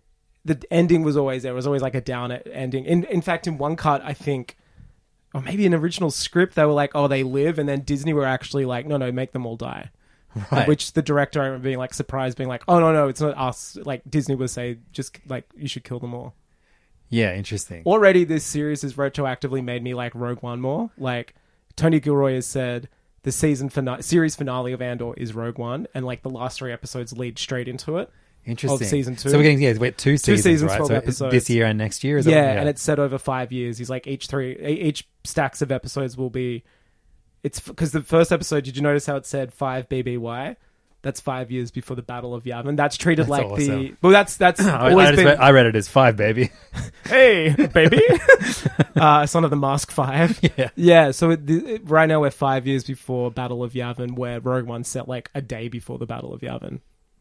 [SPEAKER 6] the ending was always there. It was always, like, a down ending. In, in fact, in one cut, I think, or maybe an original script, they were like, oh, they live, and then Disney were actually like, no, no, make them all die.
[SPEAKER 5] Right.
[SPEAKER 6] Which the director, I remember being like surprised, being like, "Oh no, no, it's not us." Like Disney would say, "Just like you should kill them all."
[SPEAKER 5] Yeah, interesting.
[SPEAKER 6] Already, this series has retroactively made me like Rogue One more. Like Tony Gilroy has said, the season finale, series finale of Andor is Rogue One, and like the last three episodes lead straight into it.
[SPEAKER 5] Interesting.
[SPEAKER 6] Of season two.
[SPEAKER 5] So we're getting yeah, we're two seasons,
[SPEAKER 6] two seasons,
[SPEAKER 5] right?
[SPEAKER 6] twelve
[SPEAKER 5] So
[SPEAKER 6] episodes.
[SPEAKER 5] This year and next year, is
[SPEAKER 6] yeah,
[SPEAKER 5] that, yeah,
[SPEAKER 6] and it's set over five years. He's like each three, each stacks of episodes will be. It's because the first episode, did you notice how it said five B B Y? That's five years before the Battle of Yavin. That's treated
[SPEAKER 5] That's
[SPEAKER 6] like
[SPEAKER 5] awesome.
[SPEAKER 6] the. Well, that's that's
[SPEAKER 5] I,
[SPEAKER 6] always
[SPEAKER 5] I, just
[SPEAKER 6] been.
[SPEAKER 5] read, I read it as five, baby.
[SPEAKER 6] Hey, baby. uh, son of the Mask Five.
[SPEAKER 5] Yeah.
[SPEAKER 6] Yeah. So it, it, right now we're five years before Battle of Yavin, where Rogue One set like a day before the Battle of Yavin.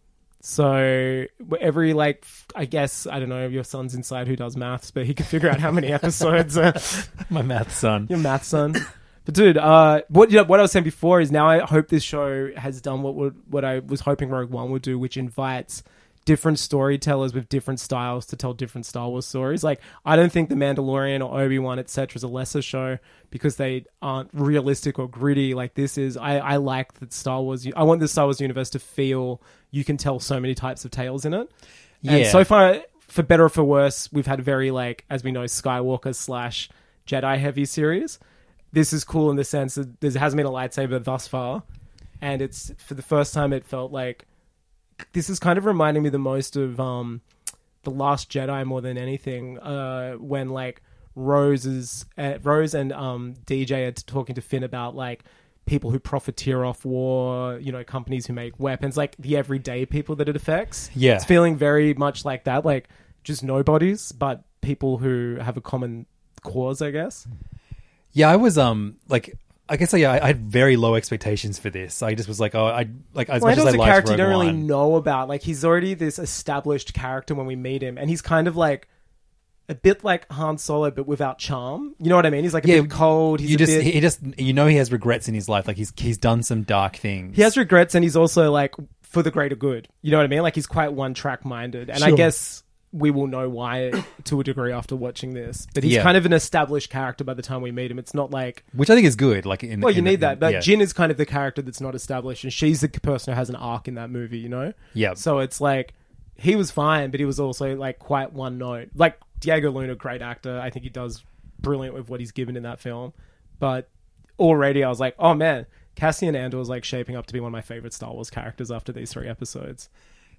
[SPEAKER 6] So every like, f- I guess I don't know. Your son's inside who does maths, but he can figure out how many episodes. Uh,
[SPEAKER 5] My math son.
[SPEAKER 6] your math son. But dude, uh, what you know, what I was saying before is now I hope this show has done what would what I was hoping Rogue One would do, which invites different storytellers with different styles to tell different Star Wars stories. Like, I don't think The Mandalorian or Obi-Wan, et cetera is a lesser show because they aren't realistic or gritty like this is. I, I like that Star Wars... I want the Star Wars universe to feel you can tell so many types of tales in it. And
[SPEAKER 5] Yeah.
[SPEAKER 6] so far, for better or for worse, we've had a very, like, as we know, Skywalker slash Jedi-heavy series. This is cool in the sense that there hasn't been a lightsaber thus far. And it's, for the first time, it felt like... This is kind of reminding me the most of um, The Last Jedi more than anything. Uh, when like Rose is uh, Rose and um, D J are talking to Finn about like people who profiteer off war, you know, companies who make weapons, like the everyday people that it affects.
[SPEAKER 5] Yeah.
[SPEAKER 6] It's feeling very much like that, like just nobodies, but people who have a common cause, I guess.
[SPEAKER 5] Yeah, I was um like I guess yeah, I, I had very low expectations for this. I just was like, oh, I like as
[SPEAKER 6] Well,
[SPEAKER 5] much as I
[SPEAKER 6] Andor's a
[SPEAKER 5] liked
[SPEAKER 6] character
[SPEAKER 5] Rogue
[SPEAKER 6] you don't really
[SPEAKER 5] One.
[SPEAKER 6] know about. Like, he's already this established character when we meet him, and he's kind of like a bit like Han Solo, but without charm. You know what I mean? He's like a
[SPEAKER 5] Yeah,
[SPEAKER 6] bit cold. He's
[SPEAKER 5] you
[SPEAKER 6] a
[SPEAKER 5] just
[SPEAKER 6] bit...
[SPEAKER 5] he just you know he has regrets in his life. Like he's he's done some dark things.
[SPEAKER 6] He has regrets, and he's also like for the greater good. You know what I mean? Like, he's quite one track minded, and I
[SPEAKER 5] Sure.
[SPEAKER 6] guess we will know why to a degree after watching this. But he's
[SPEAKER 5] Yeah.
[SPEAKER 6] kind of an established character by the time we meet him. It's not like,
[SPEAKER 5] which I think is good. Like in
[SPEAKER 6] well, you
[SPEAKER 5] in-
[SPEAKER 6] need
[SPEAKER 5] in-
[SPEAKER 6] that. But
[SPEAKER 5] yeah.
[SPEAKER 6] Jin is kind of the character that's not established, and she's the person who has an arc in that movie. You know?
[SPEAKER 5] Yeah.
[SPEAKER 6] So it's like he was fine, but he was also like quite one note. Like Diego Luna, great actor. I think he does brilliant with what he's given in that film. But already I was like, oh man, Cassian Andor is like shaping up to be one of my favorite Star Wars characters after these three episodes.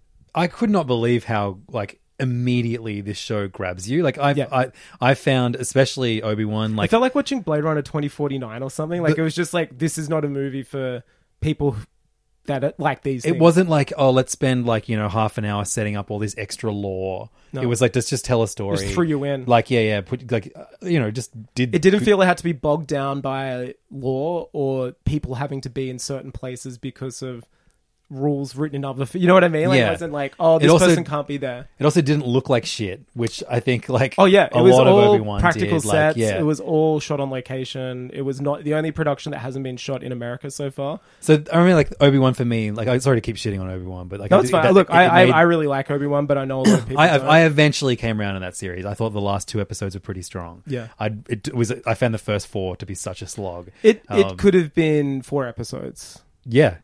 [SPEAKER 5] I could not believe how like immediately this show grabs you. Like I
[SPEAKER 6] Yeah.
[SPEAKER 5] I I found especially Obi-Wan
[SPEAKER 6] I
[SPEAKER 5] like
[SPEAKER 6] felt like watching Blade Runner twenty forty-nine or something. Like
[SPEAKER 5] The-
[SPEAKER 6] it was just like, this is not a movie for people that are, like these
[SPEAKER 5] it
[SPEAKER 6] things.
[SPEAKER 5] wasn't like, oh, let's spend like, you know, half an hour setting up all this extra lore.
[SPEAKER 6] No.
[SPEAKER 5] It was like, let's just tell a story.
[SPEAKER 6] Just threw you in.
[SPEAKER 5] Like, yeah, yeah. Put like, uh, you know, just did.
[SPEAKER 6] It didn't feel it had to be bogged down by law or people having to be in certain places because of rules written in other... You know what I mean? Like,
[SPEAKER 5] Yeah.
[SPEAKER 6] it wasn't like, oh,
[SPEAKER 5] It
[SPEAKER 6] this
[SPEAKER 5] also-
[SPEAKER 6] person can't be there.
[SPEAKER 5] It also didn't look like shit, which I think like
[SPEAKER 6] Oh yeah, it
[SPEAKER 5] a
[SPEAKER 6] was
[SPEAKER 5] lot
[SPEAKER 6] all
[SPEAKER 5] of Obi-Wan
[SPEAKER 6] practical
[SPEAKER 5] did. Like,
[SPEAKER 6] sets.
[SPEAKER 5] yeah.
[SPEAKER 6] It was all shot on location. It was not the only production that hasn't been shot in America so far.
[SPEAKER 5] So I mean, like Obi-Wan for me, like I'm sorry to keep shitting on Obi-Wan, but like
[SPEAKER 6] No,
[SPEAKER 5] I
[SPEAKER 6] it's
[SPEAKER 5] did-
[SPEAKER 6] fine.
[SPEAKER 5] that-
[SPEAKER 6] Look,
[SPEAKER 5] it-
[SPEAKER 6] I,
[SPEAKER 5] it
[SPEAKER 6] I
[SPEAKER 5] made-
[SPEAKER 6] I really like Obi-Wan, but I know a lot of people
[SPEAKER 5] I,
[SPEAKER 6] don't.
[SPEAKER 5] I eventually came around in that series. I thought the last two episodes were pretty strong.
[SPEAKER 6] Yeah.
[SPEAKER 5] I it was I found the first four to be such a slog.
[SPEAKER 6] It
[SPEAKER 5] Um,
[SPEAKER 6] it could have been four episodes.
[SPEAKER 5] Yeah.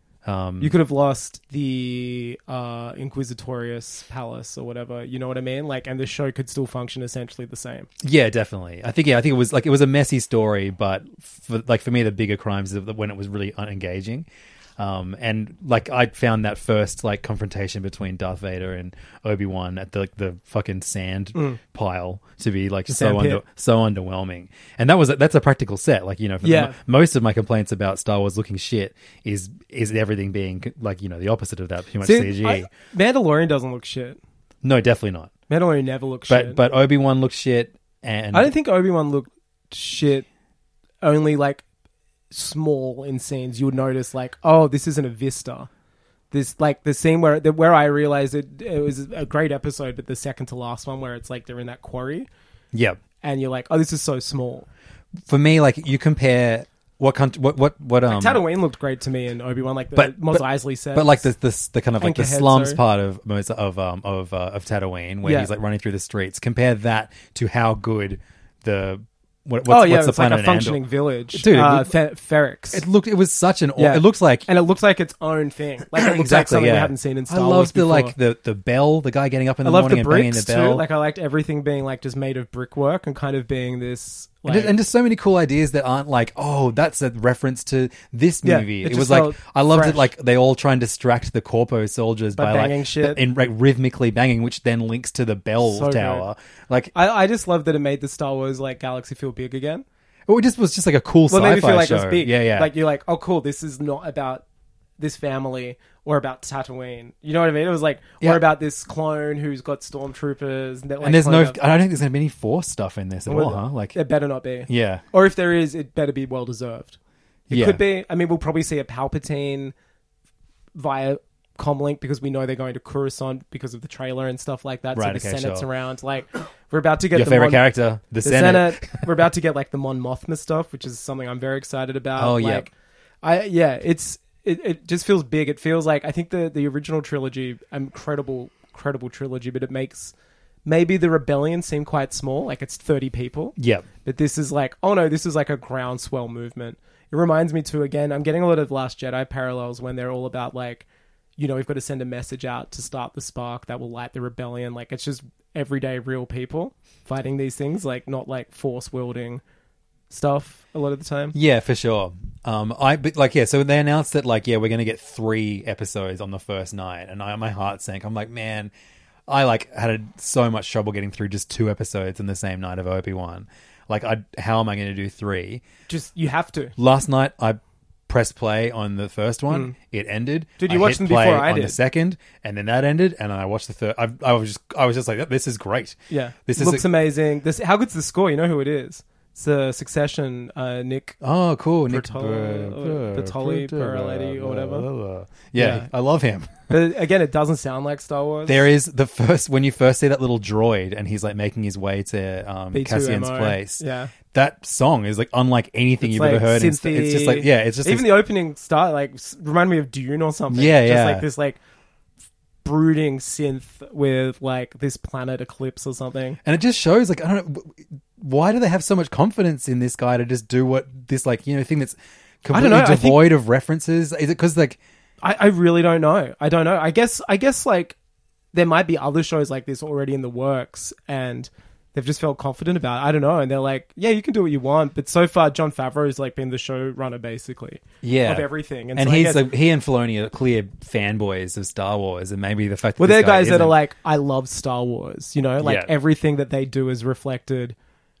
[SPEAKER 5] Um,
[SPEAKER 6] You could have lost the uh, Inquisitorius Palace or whatever. You know what I mean? Like, and the show could still function essentially the same.
[SPEAKER 5] Yeah, definitely. I think yeah, I think it was like it was a messy story, but for, like for me, the bigger crimes is when it was really unengaging. Um, and like I found that first like confrontation between Darth Vader and Obi-Wan at the like, the fucking sand pile to be like so
[SPEAKER 6] sand pit.
[SPEAKER 5] under, so underwhelming. And that was that's a practical set. Like you know, for
[SPEAKER 6] Yeah.
[SPEAKER 5] the, most of my complaints about Star Wars looking shit is is everything being like you know the opposite of that, too much
[SPEAKER 6] See,
[SPEAKER 5] C G.
[SPEAKER 6] I- Mandalorian doesn't look shit.
[SPEAKER 5] No, definitely not.
[SPEAKER 6] Mandalorian never looks
[SPEAKER 5] But
[SPEAKER 6] shit.
[SPEAKER 5] but Obi-Wan looks shit, and
[SPEAKER 6] I don't think Obi-Wan looked shit. Only like small in scenes you would notice like, oh, this isn't a vista. This like the scene where the, where I realized it it was a great episode, but the second to last one where it's like they're in that quarry
[SPEAKER 5] yeah.
[SPEAKER 6] and you're like, oh, this is so small.
[SPEAKER 5] For me, like you compare what country, what what what um,
[SPEAKER 6] Tatooine looked great to me in Obi-Wan, like the
[SPEAKER 5] but-
[SPEAKER 6] Mos
[SPEAKER 5] but-
[SPEAKER 6] Eisley set.
[SPEAKER 5] but like the the, the kind of like the
[SPEAKER 6] Anchorhead,
[SPEAKER 5] slums
[SPEAKER 6] sorry.
[SPEAKER 5] part of Mos- of um of uh, of Tatooine where
[SPEAKER 6] Yeah.
[SPEAKER 5] he's like running through the streets. Compare that to how good the what, what's,
[SPEAKER 6] oh yeah,
[SPEAKER 5] what's the
[SPEAKER 6] it's like
[SPEAKER 5] planet
[SPEAKER 6] a
[SPEAKER 5] in
[SPEAKER 6] functioning
[SPEAKER 5] Andor?
[SPEAKER 6] village,
[SPEAKER 5] Dude, it
[SPEAKER 6] uh,
[SPEAKER 5] looked-
[SPEAKER 6] Fe- Ferrix.
[SPEAKER 5] It looked. It was such an.
[SPEAKER 6] Yeah.
[SPEAKER 5] It looks like.
[SPEAKER 6] and it looks like its own thing. Like it looks like
[SPEAKER 5] exactly,
[SPEAKER 6] something
[SPEAKER 5] yeah.
[SPEAKER 6] we haven't seen in Star
[SPEAKER 5] I
[SPEAKER 6] Wars
[SPEAKER 5] love the
[SPEAKER 6] before.
[SPEAKER 5] like the the bell, the guy getting up in
[SPEAKER 6] I
[SPEAKER 5] the
[SPEAKER 6] love
[SPEAKER 5] morning
[SPEAKER 6] the
[SPEAKER 5] and banging
[SPEAKER 6] bricks
[SPEAKER 5] the bell.
[SPEAKER 6] too. Like I liked everything being like just made of brickwork and kind of being this.
[SPEAKER 5] And
[SPEAKER 6] Like,
[SPEAKER 5] just, and just so many cool ideas that aren't like, oh, that's a reference to this
[SPEAKER 6] Yeah,
[SPEAKER 5] movie.
[SPEAKER 6] it
[SPEAKER 5] it
[SPEAKER 6] just
[SPEAKER 5] was like,
[SPEAKER 6] felt
[SPEAKER 5] I loved
[SPEAKER 6] fresh.
[SPEAKER 5] it. Like they all try and distract the Corpo soldiers
[SPEAKER 6] By
[SPEAKER 5] by,
[SPEAKER 6] banging
[SPEAKER 5] like,
[SPEAKER 6] shit.
[SPEAKER 5] in like rhythmically banging, which then links to the bell
[SPEAKER 6] So
[SPEAKER 5] tower. Like,
[SPEAKER 6] I, I just love that it made the Star Wars like galaxy feel big again.
[SPEAKER 5] it just was just like a cool
[SPEAKER 6] Well, it made
[SPEAKER 5] sci-fi
[SPEAKER 6] me feel like
[SPEAKER 5] show.
[SPEAKER 6] it was big.
[SPEAKER 5] Yeah, yeah.
[SPEAKER 6] Like you're like, oh, cool. This is not about this family or about Tatooine. You know what I mean? It was like,
[SPEAKER 5] Yeah.
[SPEAKER 6] or about this clone who's got stormtroopers. That, like,
[SPEAKER 5] and there's no,
[SPEAKER 6] clone up-
[SPEAKER 5] I don't think there's gonna be any Force stuff in this at
[SPEAKER 6] Well,
[SPEAKER 5] all, huh? Like,
[SPEAKER 6] it better not be.
[SPEAKER 5] yeah,
[SPEAKER 6] Or if there is, it better be well deserved. It
[SPEAKER 5] Yeah.
[SPEAKER 6] could be. I mean, we'll probably see a Palpatine via comlink because we know they're going to Coruscant because of the trailer and stuff like that.
[SPEAKER 5] Right,
[SPEAKER 6] so the
[SPEAKER 5] okay,
[SPEAKER 6] Senate's
[SPEAKER 5] sure.
[SPEAKER 6] around. Like, we're about to get
[SPEAKER 5] your
[SPEAKER 6] the
[SPEAKER 5] favorite
[SPEAKER 6] Mon-
[SPEAKER 5] character, the,
[SPEAKER 6] the
[SPEAKER 5] Senate.
[SPEAKER 6] Senate. We're about to get like the Mon Mothma stuff, which is something I'm very excited about.
[SPEAKER 5] Oh, yeah.
[SPEAKER 6] like, I yeah, it's it, it just feels big. It feels like I think the the original trilogy, incredible, incredible trilogy, but it makes maybe the rebellion seem quite small, like it's thirty people.
[SPEAKER 5] Yep.
[SPEAKER 6] But this is like, oh no, this is like a groundswell movement. It reminds me too, again, I'm getting a lot of Last Jedi parallels when they're all about like, you know, we've got to send a message out to start the spark that will light the rebellion. Like it's just everyday real people fighting these things, like not like force wielding stuff a lot of the time.
[SPEAKER 5] Yeah, for sure. Um, I but like yeah. So they announced that like yeah, we're gonna get three episodes on the first night, and I, my heart sank. I'm like, man, I like had a, so much trouble getting through just two episodes in the same night of Obi-Wan. Like, I how am I going to do three?
[SPEAKER 6] Just you have to.
[SPEAKER 5] Last night I pressed play on the first one.
[SPEAKER 6] Mm.
[SPEAKER 5] It ended.
[SPEAKER 6] Did you
[SPEAKER 5] I
[SPEAKER 6] watch
[SPEAKER 5] hit
[SPEAKER 6] them
[SPEAKER 5] play
[SPEAKER 6] before I
[SPEAKER 5] on the
[SPEAKER 6] did?
[SPEAKER 5] second, and then that ended, and I watched the third. I, I was just I was just like, this is great.
[SPEAKER 6] Yeah,
[SPEAKER 5] This
[SPEAKER 6] it
[SPEAKER 5] is
[SPEAKER 6] looks
[SPEAKER 5] a-
[SPEAKER 6] amazing. This how good's the score? You know who it is? It's the Succession. Uh, Nick.
[SPEAKER 5] Oh, cool. Nick
[SPEAKER 6] Bertol-
[SPEAKER 5] Ber-
[SPEAKER 6] Bertolli,
[SPEAKER 5] Ber-
[SPEAKER 6] Bertoletti, or whatever.
[SPEAKER 5] Yeah,
[SPEAKER 6] Yeah.
[SPEAKER 5] I love him.
[SPEAKER 6] But again, it doesn't sound like Star Wars.
[SPEAKER 5] There is the first when you first see that little droid and he's like making his way to um,
[SPEAKER 6] B two
[SPEAKER 5] Cassian's
[SPEAKER 6] M O.
[SPEAKER 5] place.
[SPEAKER 6] Yeah.
[SPEAKER 5] That song is like unlike anything
[SPEAKER 6] It's
[SPEAKER 5] you've
[SPEAKER 6] like
[SPEAKER 5] ever heard. in-
[SPEAKER 6] synthy-
[SPEAKER 5] It's just like yeah, it's just
[SPEAKER 6] even
[SPEAKER 5] this-
[SPEAKER 6] the opening start like s- remind me of Dune or something.
[SPEAKER 5] Yeah,
[SPEAKER 6] just
[SPEAKER 5] yeah.
[SPEAKER 6] like this like brooding synth with like this planet eclipse or something.
[SPEAKER 5] and it just shows like I don't know why do they have so much confidence in this guy to just do what this like you know thing that's
[SPEAKER 6] I don't
[SPEAKER 5] completely
[SPEAKER 6] know, I think-
[SPEAKER 5] devoid of references. Is it because like
[SPEAKER 6] I, I really don't know. I don't know. I guess I guess like there might be other shows like this already in the works and they've just felt confident about it. I don't know. And they're like, yeah, you can do what you want. But so far, Jon Favreau's like been the showrunner basically
[SPEAKER 5] yeah
[SPEAKER 6] of everything.
[SPEAKER 5] and,
[SPEAKER 6] so I
[SPEAKER 5] he's
[SPEAKER 6] guess-
[SPEAKER 5] like he and Filoni are clear fanboys of Star Wars, and maybe the fact that
[SPEAKER 6] well,
[SPEAKER 5] this
[SPEAKER 6] they're
[SPEAKER 5] guy
[SPEAKER 6] guys that are
[SPEAKER 5] isn't-
[SPEAKER 6] like, I love Star Wars. You know, like
[SPEAKER 5] Yeah.
[SPEAKER 6] everything that they do is reflected.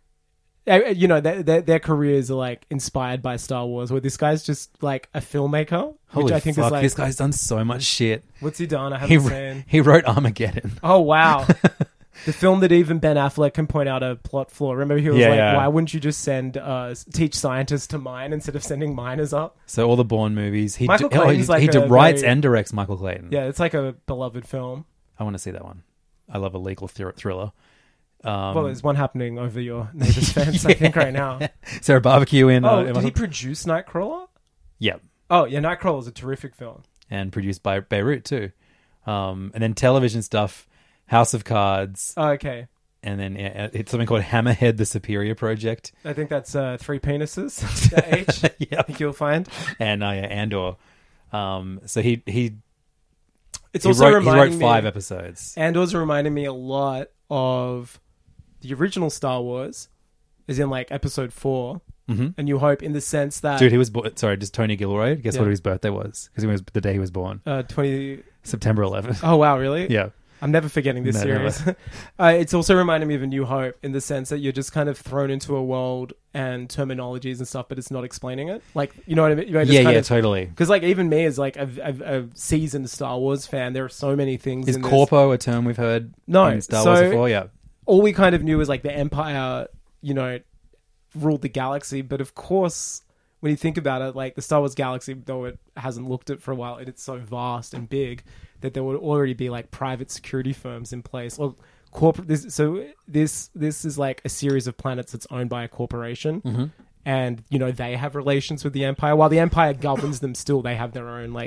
[SPEAKER 6] uh, You know, their, their their careers are like inspired by Star Wars. Where this guy's just like a filmmaker,
[SPEAKER 5] Holy
[SPEAKER 6] which I think
[SPEAKER 5] fuck,
[SPEAKER 6] is like,
[SPEAKER 5] this guy's done so much shit.
[SPEAKER 6] what's he done? I
[SPEAKER 5] He
[SPEAKER 6] haven't
[SPEAKER 5] wr-
[SPEAKER 6] seen.
[SPEAKER 5] he wrote Armageddon.
[SPEAKER 6] Oh wow. The film that even Ben Affleck can point out a plot flaw. Remember, he was
[SPEAKER 5] Yeah,
[SPEAKER 6] like,
[SPEAKER 5] yeah.
[SPEAKER 6] "Why wouldn't you just send uh, teach scientists to mine instead of sending miners up?"
[SPEAKER 5] So all the Bourne movies. He
[SPEAKER 6] Michael
[SPEAKER 5] d- oh,
[SPEAKER 6] Clayton's
[SPEAKER 5] he,
[SPEAKER 6] like
[SPEAKER 5] he
[SPEAKER 6] a
[SPEAKER 5] writes
[SPEAKER 6] very-
[SPEAKER 5] and directs Michael Clayton.
[SPEAKER 6] Yeah, it's like a beloved film.
[SPEAKER 5] I want to see that one. I love a legal thr- thriller. Um,
[SPEAKER 6] Well, there's one happening over your neighbor's fence, I think, right now.
[SPEAKER 5] is there a barbecue in?
[SPEAKER 6] Oh,
[SPEAKER 5] uh,
[SPEAKER 6] did
[SPEAKER 5] in-
[SPEAKER 6] he produce Nightcrawler?
[SPEAKER 5] yeah,
[SPEAKER 6] Oh, yeah, Nightcrawler is a terrific film.
[SPEAKER 5] and produced by Beirut too. Um, and then television stuff, House of Cards,
[SPEAKER 6] Oh, okay.
[SPEAKER 5] and then yeah, it's something called Hammerhead: The Superior Project.
[SPEAKER 6] I think that's uh, three penises. The H. I
[SPEAKER 5] Yep.
[SPEAKER 6] think you'll find.
[SPEAKER 5] And uh, yeah, Andor. Um, so he he
[SPEAKER 6] It's
[SPEAKER 5] he
[SPEAKER 6] also
[SPEAKER 5] wrote, he
[SPEAKER 6] reminding
[SPEAKER 5] wrote
[SPEAKER 6] me,
[SPEAKER 5] five episodes.
[SPEAKER 6] Andor's reminding me a lot of the original Star Wars, as in like Episode Four,
[SPEAKER 5] Mhm.
[SPEAKER 6] A New Hope, in the sense that
[SPEAKER 5] Dude, he was bo- sorry, just Tony Gilroy. Guess
[SPEAKER 6] Yeah.
[SPEAKER 5] what his birthday was? Because it was the day he was born,
[SPEAKER 6] uh, twenty.
[SPEAKER 5] September eleventh.
[SPEAKER 6] Oh wow, really?
[SPEAKER 5] Yeah.
[SPEAKER 6] I'm never forgetting this
[SPEAKER 5] No,
[SPEAKER 6] series. uh, it's also reminding me of A New Hope in the sense that you're just kind of thrown into a world and terminologies and stuff, but it's not explaining it. Like, you know what I mean? You know, just
[SPEAKER 5] Yeah,
[SPEAKER 6] kind
[SPEAKER 5] yeah,
[SPEAKER 6] of-
[SPEAKER 5] totally.
[SPEAKER 6] Because like even me as like a, a, a seasoned Star Wars fan, there are so many things.
[SPEAKER 5] Is
[SPEAKER 6] in this.
[SPEAKER 5] corpo a term we've heard
[SPEAKER 6] No,
[SPEAKER 5] in Star
[SPEAKER 6] so-
[SPEAKER 5] Wars before? Yeah.
[SPEAKER 6] All we kind of knew was like the Empire, you know, ruled the galaxy. But of course, when you think about it, like the Star Wars galaxy, though it hasn't looked at for a while, and it's so vast and big that there would already be like private security firms in place or corporate. This, so this this is like a series of planets that's owned by a corporation.
[SPEAKER 5] Mm-hmm.
[SPEAKER 6] And, you know, they have relations with the Empire. While the Empire governs them still, they have their own, like,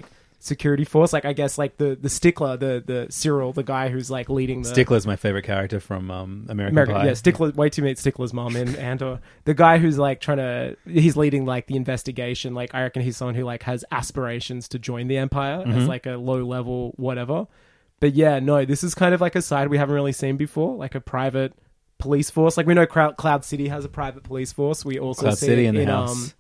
[SPEAKER 6] security force. Like I guess like the the stickler, the the Cyril, the guy who's like leading the
[SPEAKER 5] Stickler's my favorite character from um, American,
[SPEAKER 6] American
[SPEAKER 5] Pie.
[SPEAKER 6] yeah, Stickler. Wait till you meet Stickler's mom in Andor. The guy who's like trying to, he's leading like the investigation. Like I reckon he's someone who like has aspirations to join the Empire
[SPEAKER 5] Mm-hmm.
[SPEAKER 6] as like a low level whatever. But yeah, no, this is kind of like a side we haven't really seen before, like a private police force. Like we know Cloud, Cloud City has a private police force. We also
[SPEAKER 5] Cloud
[SPEAKER 6] see
[SPEAKER 5] City
[SPEAKER 6] it
[SPEAKER 5] in the
[SPEAKER 6] in,
[SPEAKER 5] house.
[SPEAKER 6] um,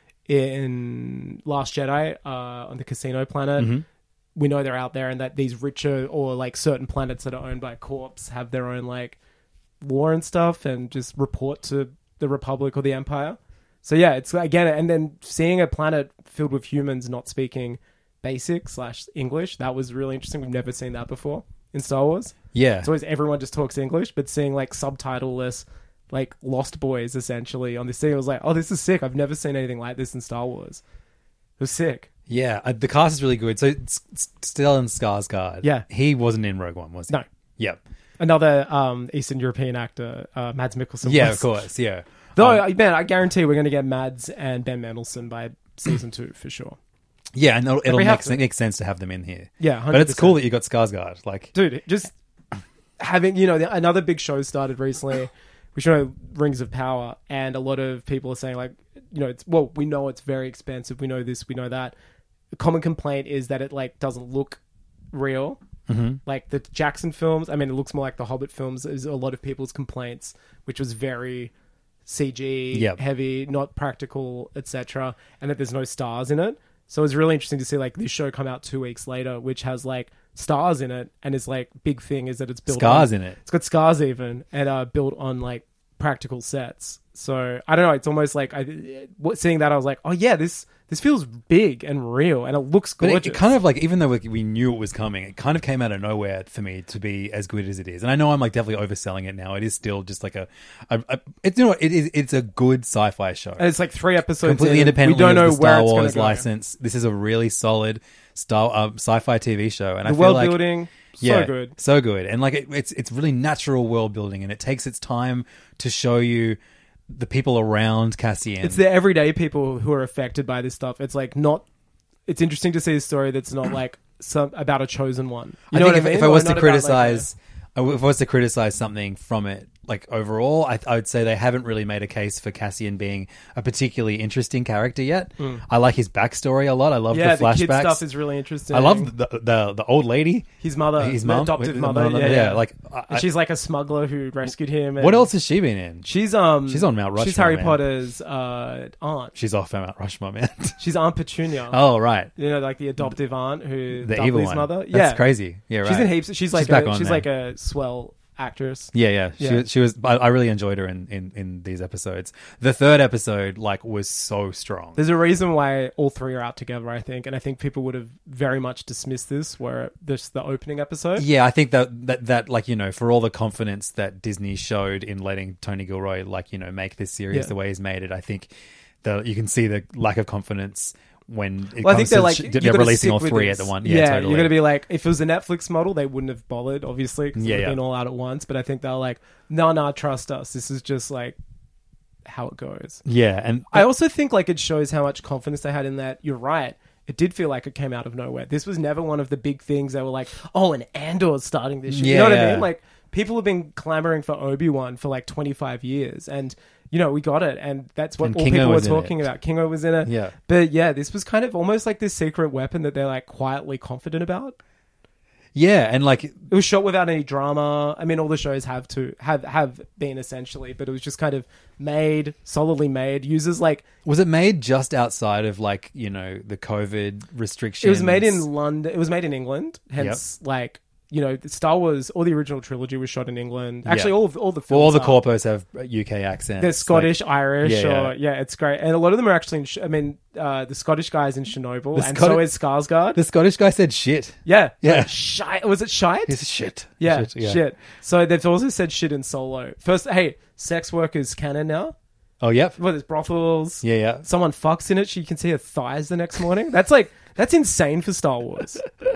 [SPEAKER 6] in Last Jedi uh, on the casino planet.
[SPEAKER 5] Mm-hmm.
[SPEAKER 6] We know they're out there, and that these richer or like certain planets that are owned by Corps have their own like war and stuff, and just report to the Republic or the Empire. So yeah, it's again, and then seeing a planet filled with humans not speaking basic slash English, that was really interesting. We've never seen that before in Star Wars.
[SPEAKER 5] Yeah.
[SPEAKER 6] It's always everyone just talks English, but seeing like subtitleless, like Lost Boys essentially on this thing, I was like, oh, this is sick. I've never seen anything like this in Star Wars. It was sick.
[SPEAKER 5] Yeah, uh, the cast is really good. So S- S- Stellan Skarsgård.
[SPEAKER 6] Yeah.
[SPEAKER 5] He wasn't in Rogue One, was he?
[SPEAKER 6] No.
[SPEAKER 5] Yep.
[SPEAKER 6] Another um, Eastern European actor, uh, Mads Mikkelsen.
[SPEAKER 5] Yeah,
[SPEAKER 6] was.
[SPEAKER 5] of course. Yeah.
[SPEAKER 6] Though,
[SPEAKER 5] Um,
[SPEAKER 6] man, I guarantee we're going to get Mads and Ben Mendelsohn by season two for sure.
[SPEAKER 5] Yeah, and it'll, it'll
[SPEAKER 6] we
[SPEAKER 5] make,
[SPEAKER 6] have to.
[SPEAKER 5] make sense to have them in here.
[SPEAKER 6] Yeah, one hundred
[SPEAKER 5] but it's
[SPEAKER 6] percent.
[SPEAKER 5] cool that you got Skarsgård. Like,
[SPEAKER 6] Dude, just having, you know, the- another big show started recently, which you know, Rings of Power, and a lot of people are saying, like, you know, it's, well, we know it's very expensive. We know this, we know that. The common complaint is that it, like, doesn't look real. Mm-hmm. Like, the Jackson films, I mean, it looks more like the Hobbit films, is a lot of people's complaints, which was very C G
[SPEAKER 5] Yep.
[SPEAKER 6] heavy, not practical, et cetera, and that there's no stars in it. So it's really interesting to see like this show come out two weeks later, which has like stars in it, and is like big thing is that it's built
[SPEAKER 5] Scars
[SPEAKER 6] on,
[SPEAKER 5] in it.
[SPEAKER 6] It's got scars even, and uh, built on like practical sets. So I don't know. It's almost like I what seeing that I was like, oh yeah, this this feels big and real, and it looks
[SPEAKER 5] but
[SPEAKER 6] gorgeous.
[SPEAKER 5] it, it kind of like, even though we, we knew it was coming, it kind of came out of nowhere for me to be as good as it is. And I know I'm like definitely overselling it now. It is still just like a, a, a it's you know what, it is it's a good sci-fi show.
[SPEAKER 6] And it's like three episodes
[SPEAKER 5] Completely
[SPEAKER 6] in,
[SPEAKER 5] independently
[SPEAKER 6] we don't know
[SPEAKER 5] of the
[SPEAKER 6] where
[SPEAKER 5] Star
[SPEAKER 6] it's
[SPEAKER 5] Wars
[SPEAKER 6] gonna go.
[SPEAKER 5] license. This is a really solid Star uh, sci-fi T V show, and
[SPEAKER 6] The
[SPEAKER 5] I feel
[SPEAKER 6] world
[SPEAKER 5] like
[SPEAKER 6] building, so
[SPEAKER 5] yeah,
[SPEAKER 6] good.
[SPEAKER 5] so good, and like it, it's it's really natural world building, and it takes its time to show you the people around Cassian.
[SPEAKER 6] It's the everyday people who are affected by this stuff. It's like not. It's interesting to see a story that's not like some about a chosen one. You
[SPEAKER 5] I
[SPEAKER 6] know
[SPEAKER 5] think
[SPEAKER 6] what
[SPEAKER 5] if,
[SPEAKER 6] I mean?
[SPEAKER 5] if I
[SPEAKER 6] Or
[SPEAKER 5] was
[SPEAKER 6] not
[SPEAKER 5] to
[SPEAKER 6] about, like,
[SPEAKER 5] criticize, if I was to criticize something from it, like overall, I, I would say they haven't really made a case for Cassian being a particularly interesting character yet. I like his backstory a lot. I love
[SPEAKER 6] a, yeah,
[SPEAKER 5] the flashbacks.
[SPEAKER 6] the kid stuff is really interesting.
[SPEAKER 5] I love the, the the old lady,
[SPEAKER 6] his mother,
[SPEAKER 5] his
[SPEAKER 6] the
[SPEAKER 5] mom,
[SPEAKER 6] adoptive
[SPEAKER 5] the
[SPEAKER 6] mother.
[SPEAKER 5] mother,
[SPEAKER 6] Yeah,
[SPEAKER 5] yeah,
[SPEAKER 6] yeah.
[SPEAKER 5] like, I-
[SPEAKER 6] And she's like a smuggler who rescued him. And
[SPEAKER 5] what else has she been in?
[SPEAKER 6] She's um,
[SPEAKER 5] She's on Mount
[SPEAKER 6] She's
[SPEAKER 5] Rushmore,
[SPEAKER 6] Harry
[SPEAKER 5] man.
[SPEAKER 6] Potter's uh aunt.
[SPEAKER 5] She's off Mount Rushmore, man.
[SPEAKER 6] She's Aunt Petunia.
[SPEAKER 5] Oh right,
[SPEAKER 6] You know, like the adoptive aunt who
[SPEAKER 5] the
[SPEAKER 6] Dudley's
[SPEAKER 5] evil one.
[SPEAKER 6] mother.
[SPEAKER 5] That's
[SPEAKER 6] Yeah,
[SPEAKER 5] crazy. Yeah, right.
[SPEAKER 6] She's in heaps. She's like
[SPEAKER 5] back
[SPEAKER 6] a,
[SPEAKER 5] on
[SPEAKER 6] she's
[SPEAKER 5] now.
[SPEAKER 6] like a swell actress.
[SPEAKER 5] Yeah, yeah. She,
[SPEAKER 6] Yeah.
[SPEAKER 5] she was. I, I really enjoyed her in, in, in these episodes. The third episode, like, was so strong.
[SPEAKER 6] There's a reason why all three are out together, I think, and I think people would have very much dismissed this were this the opening episode.
[SPEAKER 5] Yeah, I think that, that that like, you know, for all the confidence that Disney showed in letting Tony Gilroy, like, you know, make this series
[SPEAKER 6] Yeah.
[SPEAKER 5] the way he's made it, I think the you can see the lack of confidence when it
[SPEAKER 6] Well, I
[SPEAKER 5] comes
[SPEAKER 6] think they're
[SPEAKER 5] to
[SPEAKER 6] like
[SPEAKER 5] sh-
[SPEAKER 6] you
[SPEAKER 5] they're
[SPEAKER 6] gotta
[SPEAKER 5] releasing
[SPEAKER 6] stick
[SPEAKER 5] all
[SPEAKER 6] with
[SPEAKER 5] three
[SPEAKER 6] this.
[SPEAKER 5] at the one. Yeah, totally.
[SPEAKER 6] you're gonna be like, if it was a Netflix model, they wouldn't have bothered, obviously, because
[SPEAKER 5] Yeah,
[SPEAKER 6] it would have
[SPEAKER 5] yeah.
[SPEAKER 6] been all out at once. But I think they're like, no, no, trust us. This is just like how it goes.
[SPEAKER 5] Yeah, and
[SPEAKER 6] I also think like it shows how much confidence they had in that. You're right. It did feel like it came out of nowhere. This was never one of the big things they were like, oh, and Andor's starting this shit. You know what I
[SPEAKER 5] Yeah.
[SPEAKER 6] mean? Like, people have been clamoring for Obi-Wan for like twenty-five years. And, you know, we got it. And that's what
[SPEAKER 5] And
[SPEAKER 6] all
[SPEAKER 5] Kingo
[SPEAKER 6] people were
[SPEAKER 5] was in
[SPEAKER 6] talking
[SPEAKER 5] it.
[SPEAKER 6] about. Kingo was in it.
[SPEAKER 5] Yeah.
[SPEAKER 6] But yeah, this was kind of almost like this secret weapon that they're like quietly confident about.
[SPEAKER 5] yeah, and like
[SPEAKER 6] It was shot without any drama. I mean, all the shows have to have have been essentially, but it was just kind of made, solidly made. Uses like
[SPEAKER 5] was it made just outside of like, you know, the COVID restrictions?
[SPEAKER 6] it was made in London. It was made in England. Hence, like, you know, Star Wars, all the original trilogy was shot in England. Actually,
[SPEAKER 5] Yeah.
[SPEAKER 6] all of, all the films
[SPEAKER 5] Well, all the
[SPEAKER 6] are.
[SPEAKER 5] corpos have U K accents.
[SPEAKER 6] They're Scottish,
[SPEAKER 5] like-
[SPEAKER 6] Irish,
[SPEAKER 5] Yeah,
[SPEAKER 6] or yeah, it's great. And a lot of them are actually. In, Sh- I mean, uh, the Scottish guy's in Chernobyl,
[SPEAKER 5] The
[SPEAKER 6] and
[SPEAKER 5] Scoti-
[SPEAKER 6] so is Skarsgård.
[SPEAKER 5] The Scottish guy said shit.
[SPEAKER 6] yeah,
[SPEAKER 5] Yeah.
[SPEAKER 6] Like, shite. Was it shite?
[SPEAKER 5] He said shit.
[SPEAKER 6] Yeah,
[SPEAKER 5] Shit,
[SPEAKER 6] shit, So they've also said shit in Solo. First, hey, sex work is canon now.
[SPEAKER 5] Oh, yep.
[SPEAKER 6] Well, there's brothels.
[SPEAKER 5] Yeah, yeah.
[SPEAKER 6] Someone fucks in it. She can see her thighs the next morning. That's like that's insane for Star Wars.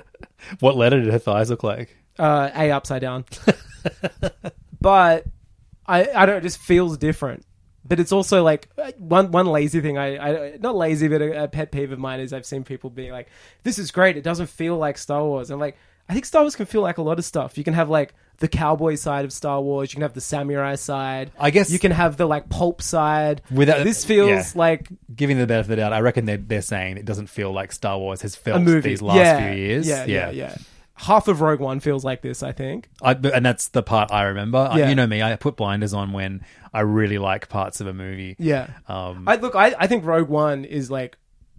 [SPEAKER 5] What letter did her thighs look like?
[SPEAKER 6] Uh, A upside down. But I, I don't. It just feels different. but it's also like uh, one one lazy thing. I, I not lazy, but a, a pet peeve of mine is I've seen people being like, "This is great. It doesn't feel like Star Wars." And like, I think Star Wars can feel like a lot of stuff. You can have like the cowboy side of Star Wars. You can have the samurai side.
[SPEAKER 5] I guess
[SPEAKER 6] you can have the like pulp side.
[SPEAKER 5] Without
[SPEAKER 6] this feels
[SPEAKER 5] yeah.
[SPEAKER 6] like
[SPEAKER 5] giving the benefit of the doubt. I reckon they're they're saying it doesn't feel like Star Wars has
[SPEAKER 6] a
[SPEAKER 5] felt
[SPEAKER 6] movie
[SPEAKER 5] these last
[SPEAKER 6] yeah,
[SPEAKER 5] few years.
[SPEAKER 6] Yeah, yeah, yeah, yeah. Half of Rogue One feels like this, I think.
[SPEAKER 5] I, and that's the part I remember.
[SPEAKER 6] Yeah.
[SPEAKER 5] I, you know me, I put blinders on when I really like parts of a movie.
[SPEAKER 6] Yeah.
[SPEAKER 5] Um,
[SPEAKER 6] I look, I, I think Rogue One is like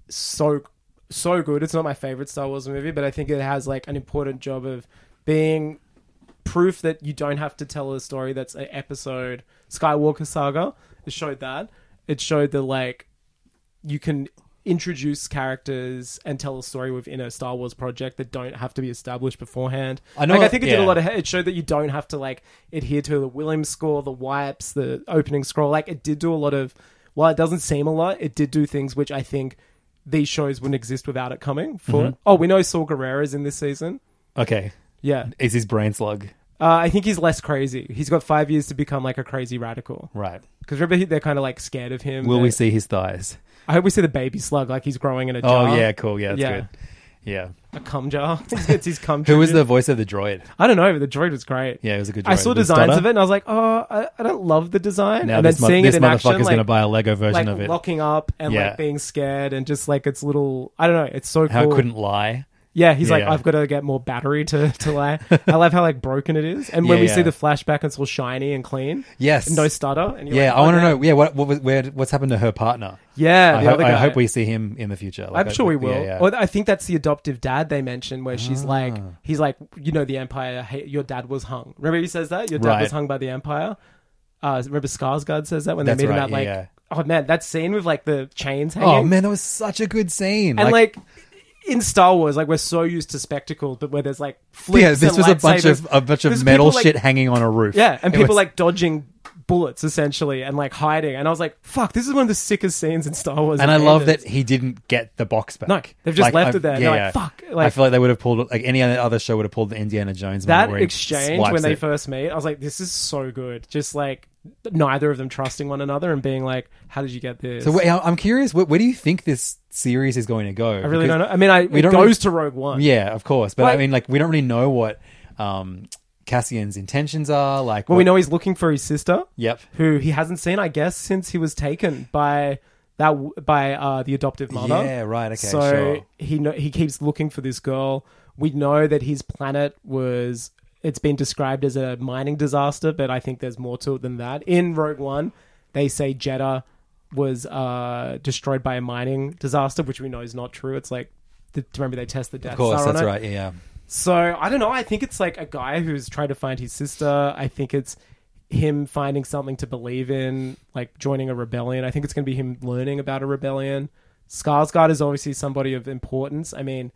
[SPEAKER 6] so so good. It's not my favorite Star Wars movie, but I think it has like an important job of being proof that you don't have to tell a story that's an episode. Skywalker Saga, it showed that. It showed that like you can introduce characters and tell a story within a Star Wars project that don't have to be established beforehand.
[SPEAKER 5] I know.
[SPEAKER 6] Like, I think it
[SPEAKER 5] yeah.
[SPEAKER 6] did a lot of. It showed that you don't have to like adhere to the Williams score, the wipes, the opening scroll. Like it did do a lot of. While it doesn't seem a lot, it did do things which I think these shows wouldn't exist without it coming. For
[SPEAKER 5] Mhm.
[SPEAKER 6] it. Oh, we know Saul Guerrero is in this season.
[SPEAKER 5] Okay.
[SPEAKER 6] Yeah.
[SPEAKER 5] Is his brain slug?
[SPEAKER 6] Uh, I think he's less crazy. He's got five years to become like a crazy radical.
[SPEAKER 5] Right.
[SPEAKER 6] Because remember, he- they're kind of like scared of him.
[SPEAKER 5] Will
[SPEAKER 6] They're-
[SPEAKER 5] we see his thighs?
[SPEAKER 6] I hope we see the baby slug like he's growing in a jar.
[SPEAKER 5] Oh, yeah, cool. Yeah, that's
[SPEAKER 6] Yeah.
[SPEAKER 5] good. Yeah.
[SPEAKER 6] A cum jar. It's his cum
[SPEAKER 5] Who was
[SPEAKER 6] tribute.
[SPEAKER 5] the voice of the droid?
[SPEAKER 6] I don't know, but the droid was great.
[SPEAKER 5] Yeah, it was a good droid.
[SPEAKER 6] I saw
[SPEAKER 5] The
[SPEAKER 6] designs
[SPEAKER 5] stutter?
[SPEAKER 6] of it and I was like, oh, I, I don't love the design.
[SPEAKER 5] Now
[SPEAKER 6] and
[SPEAKER 5] this,
[SPEAKER 6] then
[SPEAKER 5] mo-
[SPEAKER 6] seeing
[SPEAKER 5] this
[SPEAKER 6] it in
[SPEAKER 5] motherfucker's
[SPEAKER 6] action,
[SPEAKER 5] going to
[SPEAKER 6] like,
[SPEAKER 5] buy a Lego version
[SPEAKER 6] like
[SPEAKER 5] of it.
[SPEAKER 6] locking up and
[SPEAKER 5] Yeah.
[SPEAKER 6] like being scared and just like it's little, I don't know, it's so
[SPEAKER 5] How
[SPEAKER 6] cool.
[SPEAKER 5] it couldn't lie.
[SPEAKER 6] Yeah, he's like,
[SPEAKER 5] Yeah.
[SPEAKER 6] I've got to get more battery to, to lie. I love how like broken it is. And when
[SPEAKER 5] Yeah,
[SPEAKER 6] we
[SPEAKER 5] yeah.
[SPEAKER 6] see the flashback, it's all shiny and clean.
[SPEAKER 5] Yes.
[SPEAKER 6] And no stutter. And you're
[SPEAKER 5] Yeah,
[SPEAKER 6] like,
[SPEAKER 5] I
[SPEAKER 6] oh,
[SPEAKER 5] want to
[SPEAKER 6] damn.
[SPEAKER 5] know. Yeah, what what was where what's happened to her partner?
[SPEAKER 6] Yeah,
[SPEAKER 5] I,
[SPEAKER 6] the
[SPEAKER 5] ho-
[SPEAKER 6] other
[SPEAKER 5] I
[SPEAKER 6] guy.
[SPEAKER 5] hope we see him in the future. Like,
[SPEAKER 6] I'm
[SPEAKER 5] I-
[SPEAKER 6] sure we will.
[SPEAKER 5] Yeah, yeah.
[SPEAKER 6] Or I think that's the adoptive dad they mentioned, where she's
[SPEAKER 5] Ah.
[SPEAKER 6] like, he's like, you know, the Empire. Hey, your dad was hung. Remember he says that your dad
[SPEAKER 5] Right.
[SPEAKER 6] was hung by the Empire. Uh, remember Skarsgård says that when
[SPEAKER 5] That's
[SPEAKER 6] they meet him
[SPEAKER 5] right,
[SPEAKER 6] at like,
[SPEAKER 5] yeah,
[SPEAKER 6] oh man, that scene with like the chains hanging.
[SPEAKER 5] Oh man, that was such a good scene.
[SPEAKER 6] and like. In Star Wars, like we're so used to spectacles, but where there's like flips
[SPEAKER 5] yeah, this
[SPEAKER 6] and
[SPEAKER 5] was a bunch
[SPEAKER 6] lightsabers.
[SPEAKER 5] of a bunch of
[SPEAKER 6] There's
[SPEAKER 5] metal
[SPEAKER 6] people, like-
[SPEAKER 5] shit hanging on a roof.
[SPEAKER 6] Yeah, and
[SPEAKER 5] It
[SPEAKER 6] people
[SPEAKER 5] was-
[SPEAKER 6] like dodging bullets essentially and like hiding. And I was like, fuck, this is one of the sickest scenes in Star Wars.
[SPEAKER 5] And I
[SPEAKER 6] in
[SPEAKER 5] love
[SPEAKER 6] ages.
[SPEAKER 5] that he didn't get the box back.
[SPEAKER 6] No, they've just left
[SPEAKER 5] I-
[SPEAKER 6] it there.
[SPEAKER 5] Yeah,
[SPEAKER 6] They're like,
[SPEAKER 5] yeah.
[SPEAKER 6] fuck,
[SPEAKER 5] I
[SPEAKER 6] like-
[SPEAKER 5] feel like they would have pulled like any other show would have pulled the Indiana Jones
[SPEAKER 6] That
[SPEAKER 5] moment where he
[SPEAKER 6] exchange
[SPEAKER 5] swipes
[SPEAKER 6] when they
[SPEAKER 5] it.
[SPEAKER 6] first meet, I was like, this is so good. Just like neither of them trusting one another and being like, how did you get this?
[SPEAKER 5] So wait, I'm curious, where, where do you think this series is going to go?
[SPEAKER 6] I really don't know. I mean, I,
[SPEAKER 5] we
[SPEAKER 6] it
[SPEAKER 5] don't
[SPEAKER 6] goes
[SPEAKER 5] really-
[SPEAKER 6] to Rogue One.
[SPEAKER 5] Yeah, of course, but
[SPEAKER 6] Like-
[SPEAKER 5] I mean, like we don't really know what um, Cassian's intentions are. Like,
[SPEAKER 6] Well,
[SPEAKER 5] what-
[SPEAKER 6] we know he's looking for his sister.
[SPEAKER 5] Yep.
[SPEAKER 6] Who he hasn't seen, I guess, since he was taken by that w- by uh, the adoptive mother.
[SPEAKER 5] Yeah, right, okay,
[SPEAKER 6] So
[SPEAKER 5] sure.
[SPEAKER 6] he know, he keeps looking for this girl. We know that his planet was. It's been described as a mining disaster, but I think there's more to it than that. In Rogue One, they say Jeddah was uh, destroyed by a mining disaster, which we know is not true. It's like, the, remember they test the Death
[SPEAKER 5] Of course,
[SPEAKER 6] Star on
[SPEAKER 5] that's
[SPEAKER 6] it?
[SPEAKER 5] right. Yeah.
[SPEAKER 6] So I don't know. I think it's like a guy who's trying to find his sister. I think it's him finding something to believe in, like joining a rebellion. I think it's going to be him learning about a rebellion. Skarsgård is obviously somebody of importance. I mean,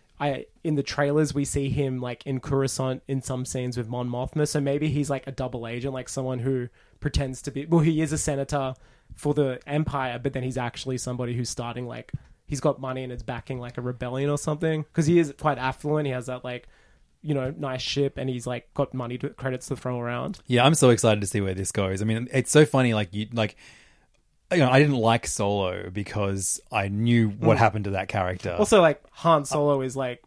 [SPEAKER 6] I in the trailers we see him like in Coruscant in some scenes with Mon Mothma. So maybe he's like a double agent, like someone who pretends to be. Well, he is a senator for the Empire, but then he's actually somebody who's starting like. He's got money and it's backing like a rebellion or something because he is quite affluent. He has that like, you know, nice ship and he's like got money to credits to throw around.
[SPEAKER 5] Yeah, I'm so excited to see where this goes. I mean, it's so funny. Like you, like you know, I didn't like Solo because I knew what
[SPEAKER 6] Mm.
[SPEAKER 5] happened to that character.
[SPEAKER 6] Also, like Han Solo is like,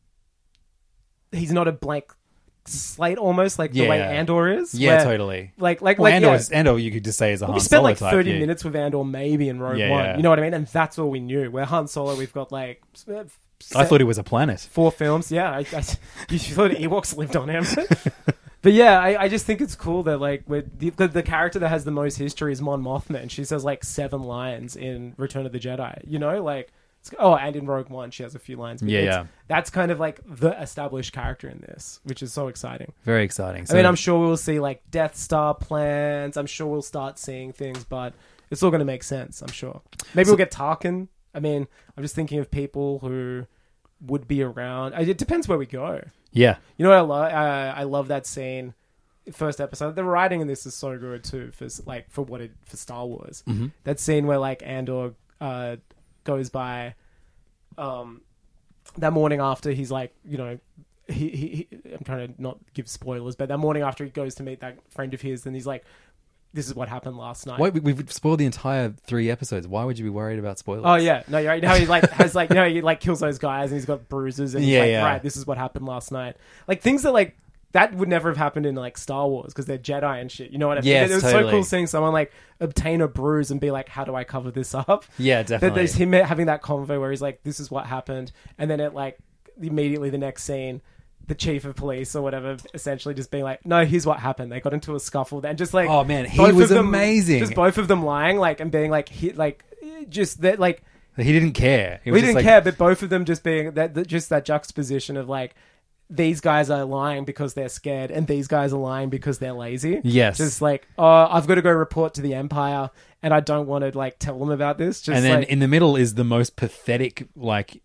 [SPEAKER 6] he's not a blank slate almost like the
[SPEAKER 5] Yeah.
[SPEAKER 6] way Andor is.
[SPEAKER 5] Yeah,
[SPEAKER 6] where,
[SPEAKER 5] totally.
[SPEAKER 6] Like, like,
[SPEAKER 5] well,
[SPEAKER 6] like
[SPEAKER 5] Andor,
[SPEAKER 6] yeah.
[SPEAKER 5] is, Andor, you could just say is a
[SPEAKER 6] Well,
[SPEAKER 5] Han
[SPEAKER 6] we spent
[SPEAKER 5] Solo
[SPEAKER 6] like
[SPEAKER 5] type.
[SPEAKER 6] thirty
[SPEAKER 5] yeah.
[SPEAKER 6] minutes with Andor maybe in Rogue
[SPEAKER 5] Yeah,
[SPEAKER 6] One.
[SPEAKER 5] yeah.
[SPEAKER 6] You know what I mean? And that's all we knew. Where Han Solo, we've got like. uh,
[SPEAKER 5] I thought it was a planet.
[SPEAKER 6] Four films, yeah. I, I, you thought Ewoks lived on him. But yeah, I, I just think it's cool that like with the, the the character that has the most history is Mon Mothma, and she says like seven lines in Return of the Jedi. You know, like it's, oh, and in Rogue One she has a few lines. But
[SPEAKER 5] Yeah,
[SPEAKER 6] it's-
[SPEAKER 5] yeah.
[SPEAKER 6] That's kind of like the established character in this, which is so exciting.
[SPEAKER 5] Very exciting.
[SPEAKER 6] I
[SPEAKER 5] So-
[SPEAKER 6] mean, I'm sure we'll see like Death Star plans. I'm sure we'll start seeing things, but it's all going to make sense. I'm sure. Maybe
[SPEAKER 5] So-
[SPEAKER 6] we'll get Tarkin. I mean, I'm just thinking of people who would be around. It depends where we go.
[SPEAKER 5] Yeah.
[SPEAKER 6] You know what I love? Uh, I love that scene, first episode. The writing in this is so good too, for like for what it for Star Wars.
[SPEAKER 5] Mhm.
[SPEAKER 6] That scene where like Andor uh, goes by, um, that morning after he's like, you know, he, he, he I'm trying to not give spoilers, but that morning after he goes to meet that friend of his, and he's like, this is what happened last night.
[SPEAKER 5] Wait, we- we've spoiled the entire three episodes. Why would you be worried about spoilers?
[SPEAKER 6] Oh yeah, no, you're right. How he like has like you know he like kills those guys and he's got bruises and he's
[SPEAKER 5] Yeah,
[SPEAKER 6] like,
[SPEAKER 5] yeah.
[SPEAKER 6] right, this is what happened last night. Like things that like that would never have happened in like Star Wars because they're Jedi and shit. You know what I mean?
[SPEAKER 5] Yes,
[SPEAKER 6] it was so
[SPEAKER 5] totally.
[SPEAKER 6] cool seeing someone like obtain a bruise and be like, how do I cover this up?
[SPEAKER 5] Yeah,
[SPEAKER 6] That
[SPEAKER 5] definitely.
[SPEAKER 6] there's him having that convo where he's like, this is what happened, and then it like immediately the next scene, the chief of police or whatever essentially just being like, no, here's what happened. They got into a scuffle and just like,
[SPEAKER 5] Oh, man, he
[SPEAKER 6] both
[SPEAKER 5] was
[SPEAKER 6] of them-
[SPEAKER 5] amazing.
[SPEAKER 6] Just both of them lying like and being like, he, like just that like.
[SPEAKER 5] He didn't care. He was
[SPEAKER 6] We
[SPEAKER 5] just
[SPEAKER 6] didn't
[SPEAKER 5] like,
[SPEAKER 6] care, but both of them just being that, that just that juxtaposition of like these guys are lying because they're scared and these guys are lying because they're lazy.
[SPEAKER 5] Yes.
[SPEAKER 6] Just like, oh, I've got to go report to the Empire and I don't want to like tell them about this. Just
[SPEAKER 5] And then
[SPEAKER 6] like,
[SPEAKER 5] in the middle is the most pathetic, like,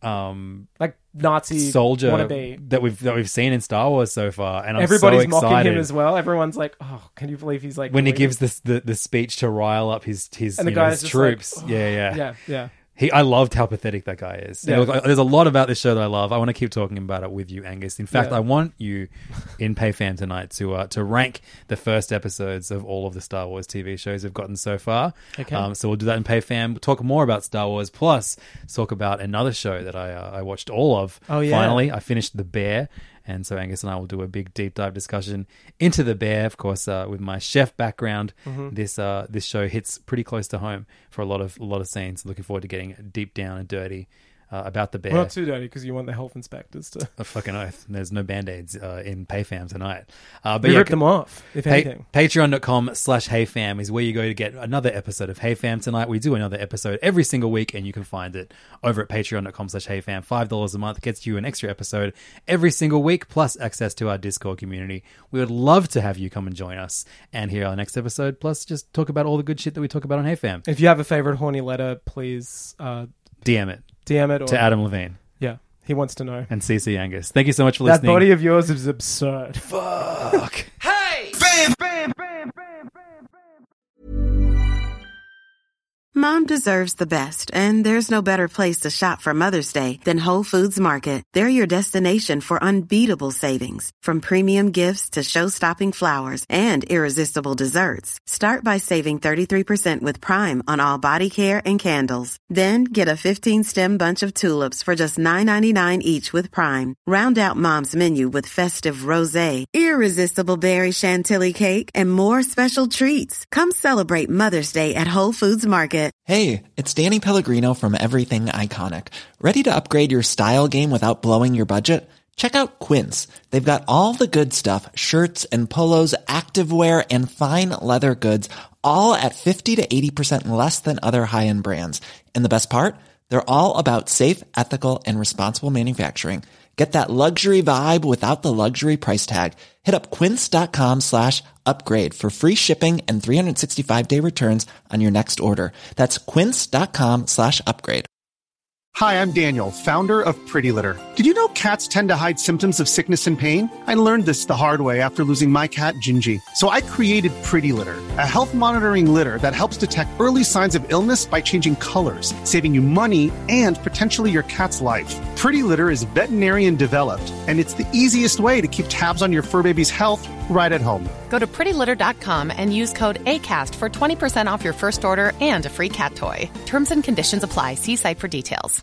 [SPEAKER 5] um,
[SPEAKER 6] like Nazi
[SPEAKER 5] soldier
[SPEAKER 6] wannabe.
[SPEAKER 5] that we've that we've seen in Star Wars so far, and I'm
[SPEAKER 6] Everybody's
[SPEAKER 5] so
[SPEAKER 6] mocking
[SPEAKER 5] excited
[SPEAKER 6] him as well. Everyone's like, oh, can you believe he's like
[SPEAKER 5] when he
[SPEAKER 6] believing-
[SPEAKER 5] gives this the, the speech to rile up his his,
[SPEAKER 6] And the
[SPEAKER 5] you know,
[SPEAKER 6] guy's
[SPEAKER 5] his
[SPEAKER 6] just like,
[SPEAKER 5] troops.
[SPEAKER 6] oh,
[SPEAKER 5] yeah, yeah,
[SPEAKER 6] yeah, yeah.
[SPEAKER 5] He, I loved how pathetic that guy is.
[SPEAKER 6] Yeah.
[SPEAKER 5] Look, I- there's a lot about this show that I love. I want to keep talking about it with you, Angus. In fact,
[SPEAKER 6] Yeah.
[SPEAKER 5] I want you in PayFam tonight to uh, to rank the first episodes of all of the Star Wars T V shows we've gotten so far.
[SPEAKER 6] Okay.
[SPEAKER 5] Um, so we'll do that in PayFam. We'll talk more about Star Wars, plus talk about another show that I uh, I watched all of.
[SPEAKER 6] Oh, yeah.
[SPEAKER 5] Finally, I finished The Bear. And so Angus and I will do a big deep dive discussion into The Bear. Of course, uh, with my chef background,
[SPEAKER 6] Mm-hmm.
[SPEAKER 5] this uh, this show hits pretty close to home for a lot of a lot of scenes. Looking forward to getting deep down and dirty uh, about The Bear.
[SPEAKER 6] Well, not too dirty because you want the health inspectors to.
[SPEAKER 5] A fucking oath. There's no band-aids uh, in PayFam tonight. Uh, but
[SPEAKER 6] We
[SPEAKER 5] yeah,
[SPEAKER 6] rip them off, if
[SPEAKER 5] Pa-
[SPEAKER 6] anything.
[SPEAKER 5] Patreon.com slash HeyFam is where you go to get another episode of HeyFam tonight. We do another episode every single week, and you can find it over at patreon.com slash HeyFam. five dollars a month gets you an extra episode every single week, plus access to our Discord community. We would love to have you come and join us and hear our next episode, plus just talk about all the good shit that we talk about on HeyFam.
[SPEAKER 6] If you have a favorite horny letter, please uh,
[SPEAKER 5] D M it
[SPEAKER 6] D M it or
[SPEAKER 5] to Adam Levine
[SPEAKER 6] yeah, he wants to know.
[SPEAKER 5] and C C Angus. Thank you so much for
[SPEAKER 6] That
[SPEAKER 5] listening.
[SPEAKER 6] body of yours is absurd.
[SPEAKER 5] Fuck.
[SPEAKER 1] Mom deserves the best, and there's no better place to shop for Mother's Day than Whole Foods Market. They're your destination for unbeatable savings, from premium gifts to show-stopping flowers and irresistible desserts. Start by saving thirty-three percent with Prime on all body care and candles. Then get a fifteen-stem bunch of tulips for just nine ninety-nine each with Prime. Round out Mom's menu with festive rosé, irresistible berry chantilly cake, and more special treats. Come celebrate Mother's Day at Whole Foods Market.
[SPEAKER 10] Hey, it's Danny Pellegrino from Everything Iconic. Ready to upgrade your style game without blowing your budget? Check out Quince. They've got all the good stuff, shirts and polos, activewear, and fine leather goods, all at fifty to eighty percent less than other high-end brands. And the best part? They're all about safe, ethical, and responsible manufacturing. Get that luxury vibe without the luxury price tag. Hit up quince.com slash upgrade for free shipping and three sixty-five day returns on your next order. That's quince.com slash upgrade.
[SPEAKER 11] Hi, I'm Daniel, founder of Pretty Litter. Did you know cats tend to hide symptoms of sickness and pain? I learned this the hard way after losing my cat, Gingy. So I created Pretty Litter, a health monitoring litter that helps detect early signs of illness by changing colors, saving you money and potentially your cat's life. Pretty Litter is veterinarian developed, and it's the easiest way to keep tabs on your fur baby's health right at home.
[SPEAKER 12] Go to pretty litter dot com and use code ACAST for twenty percent off your first order and a free cat toy. Terms and conditions apply. See site for details.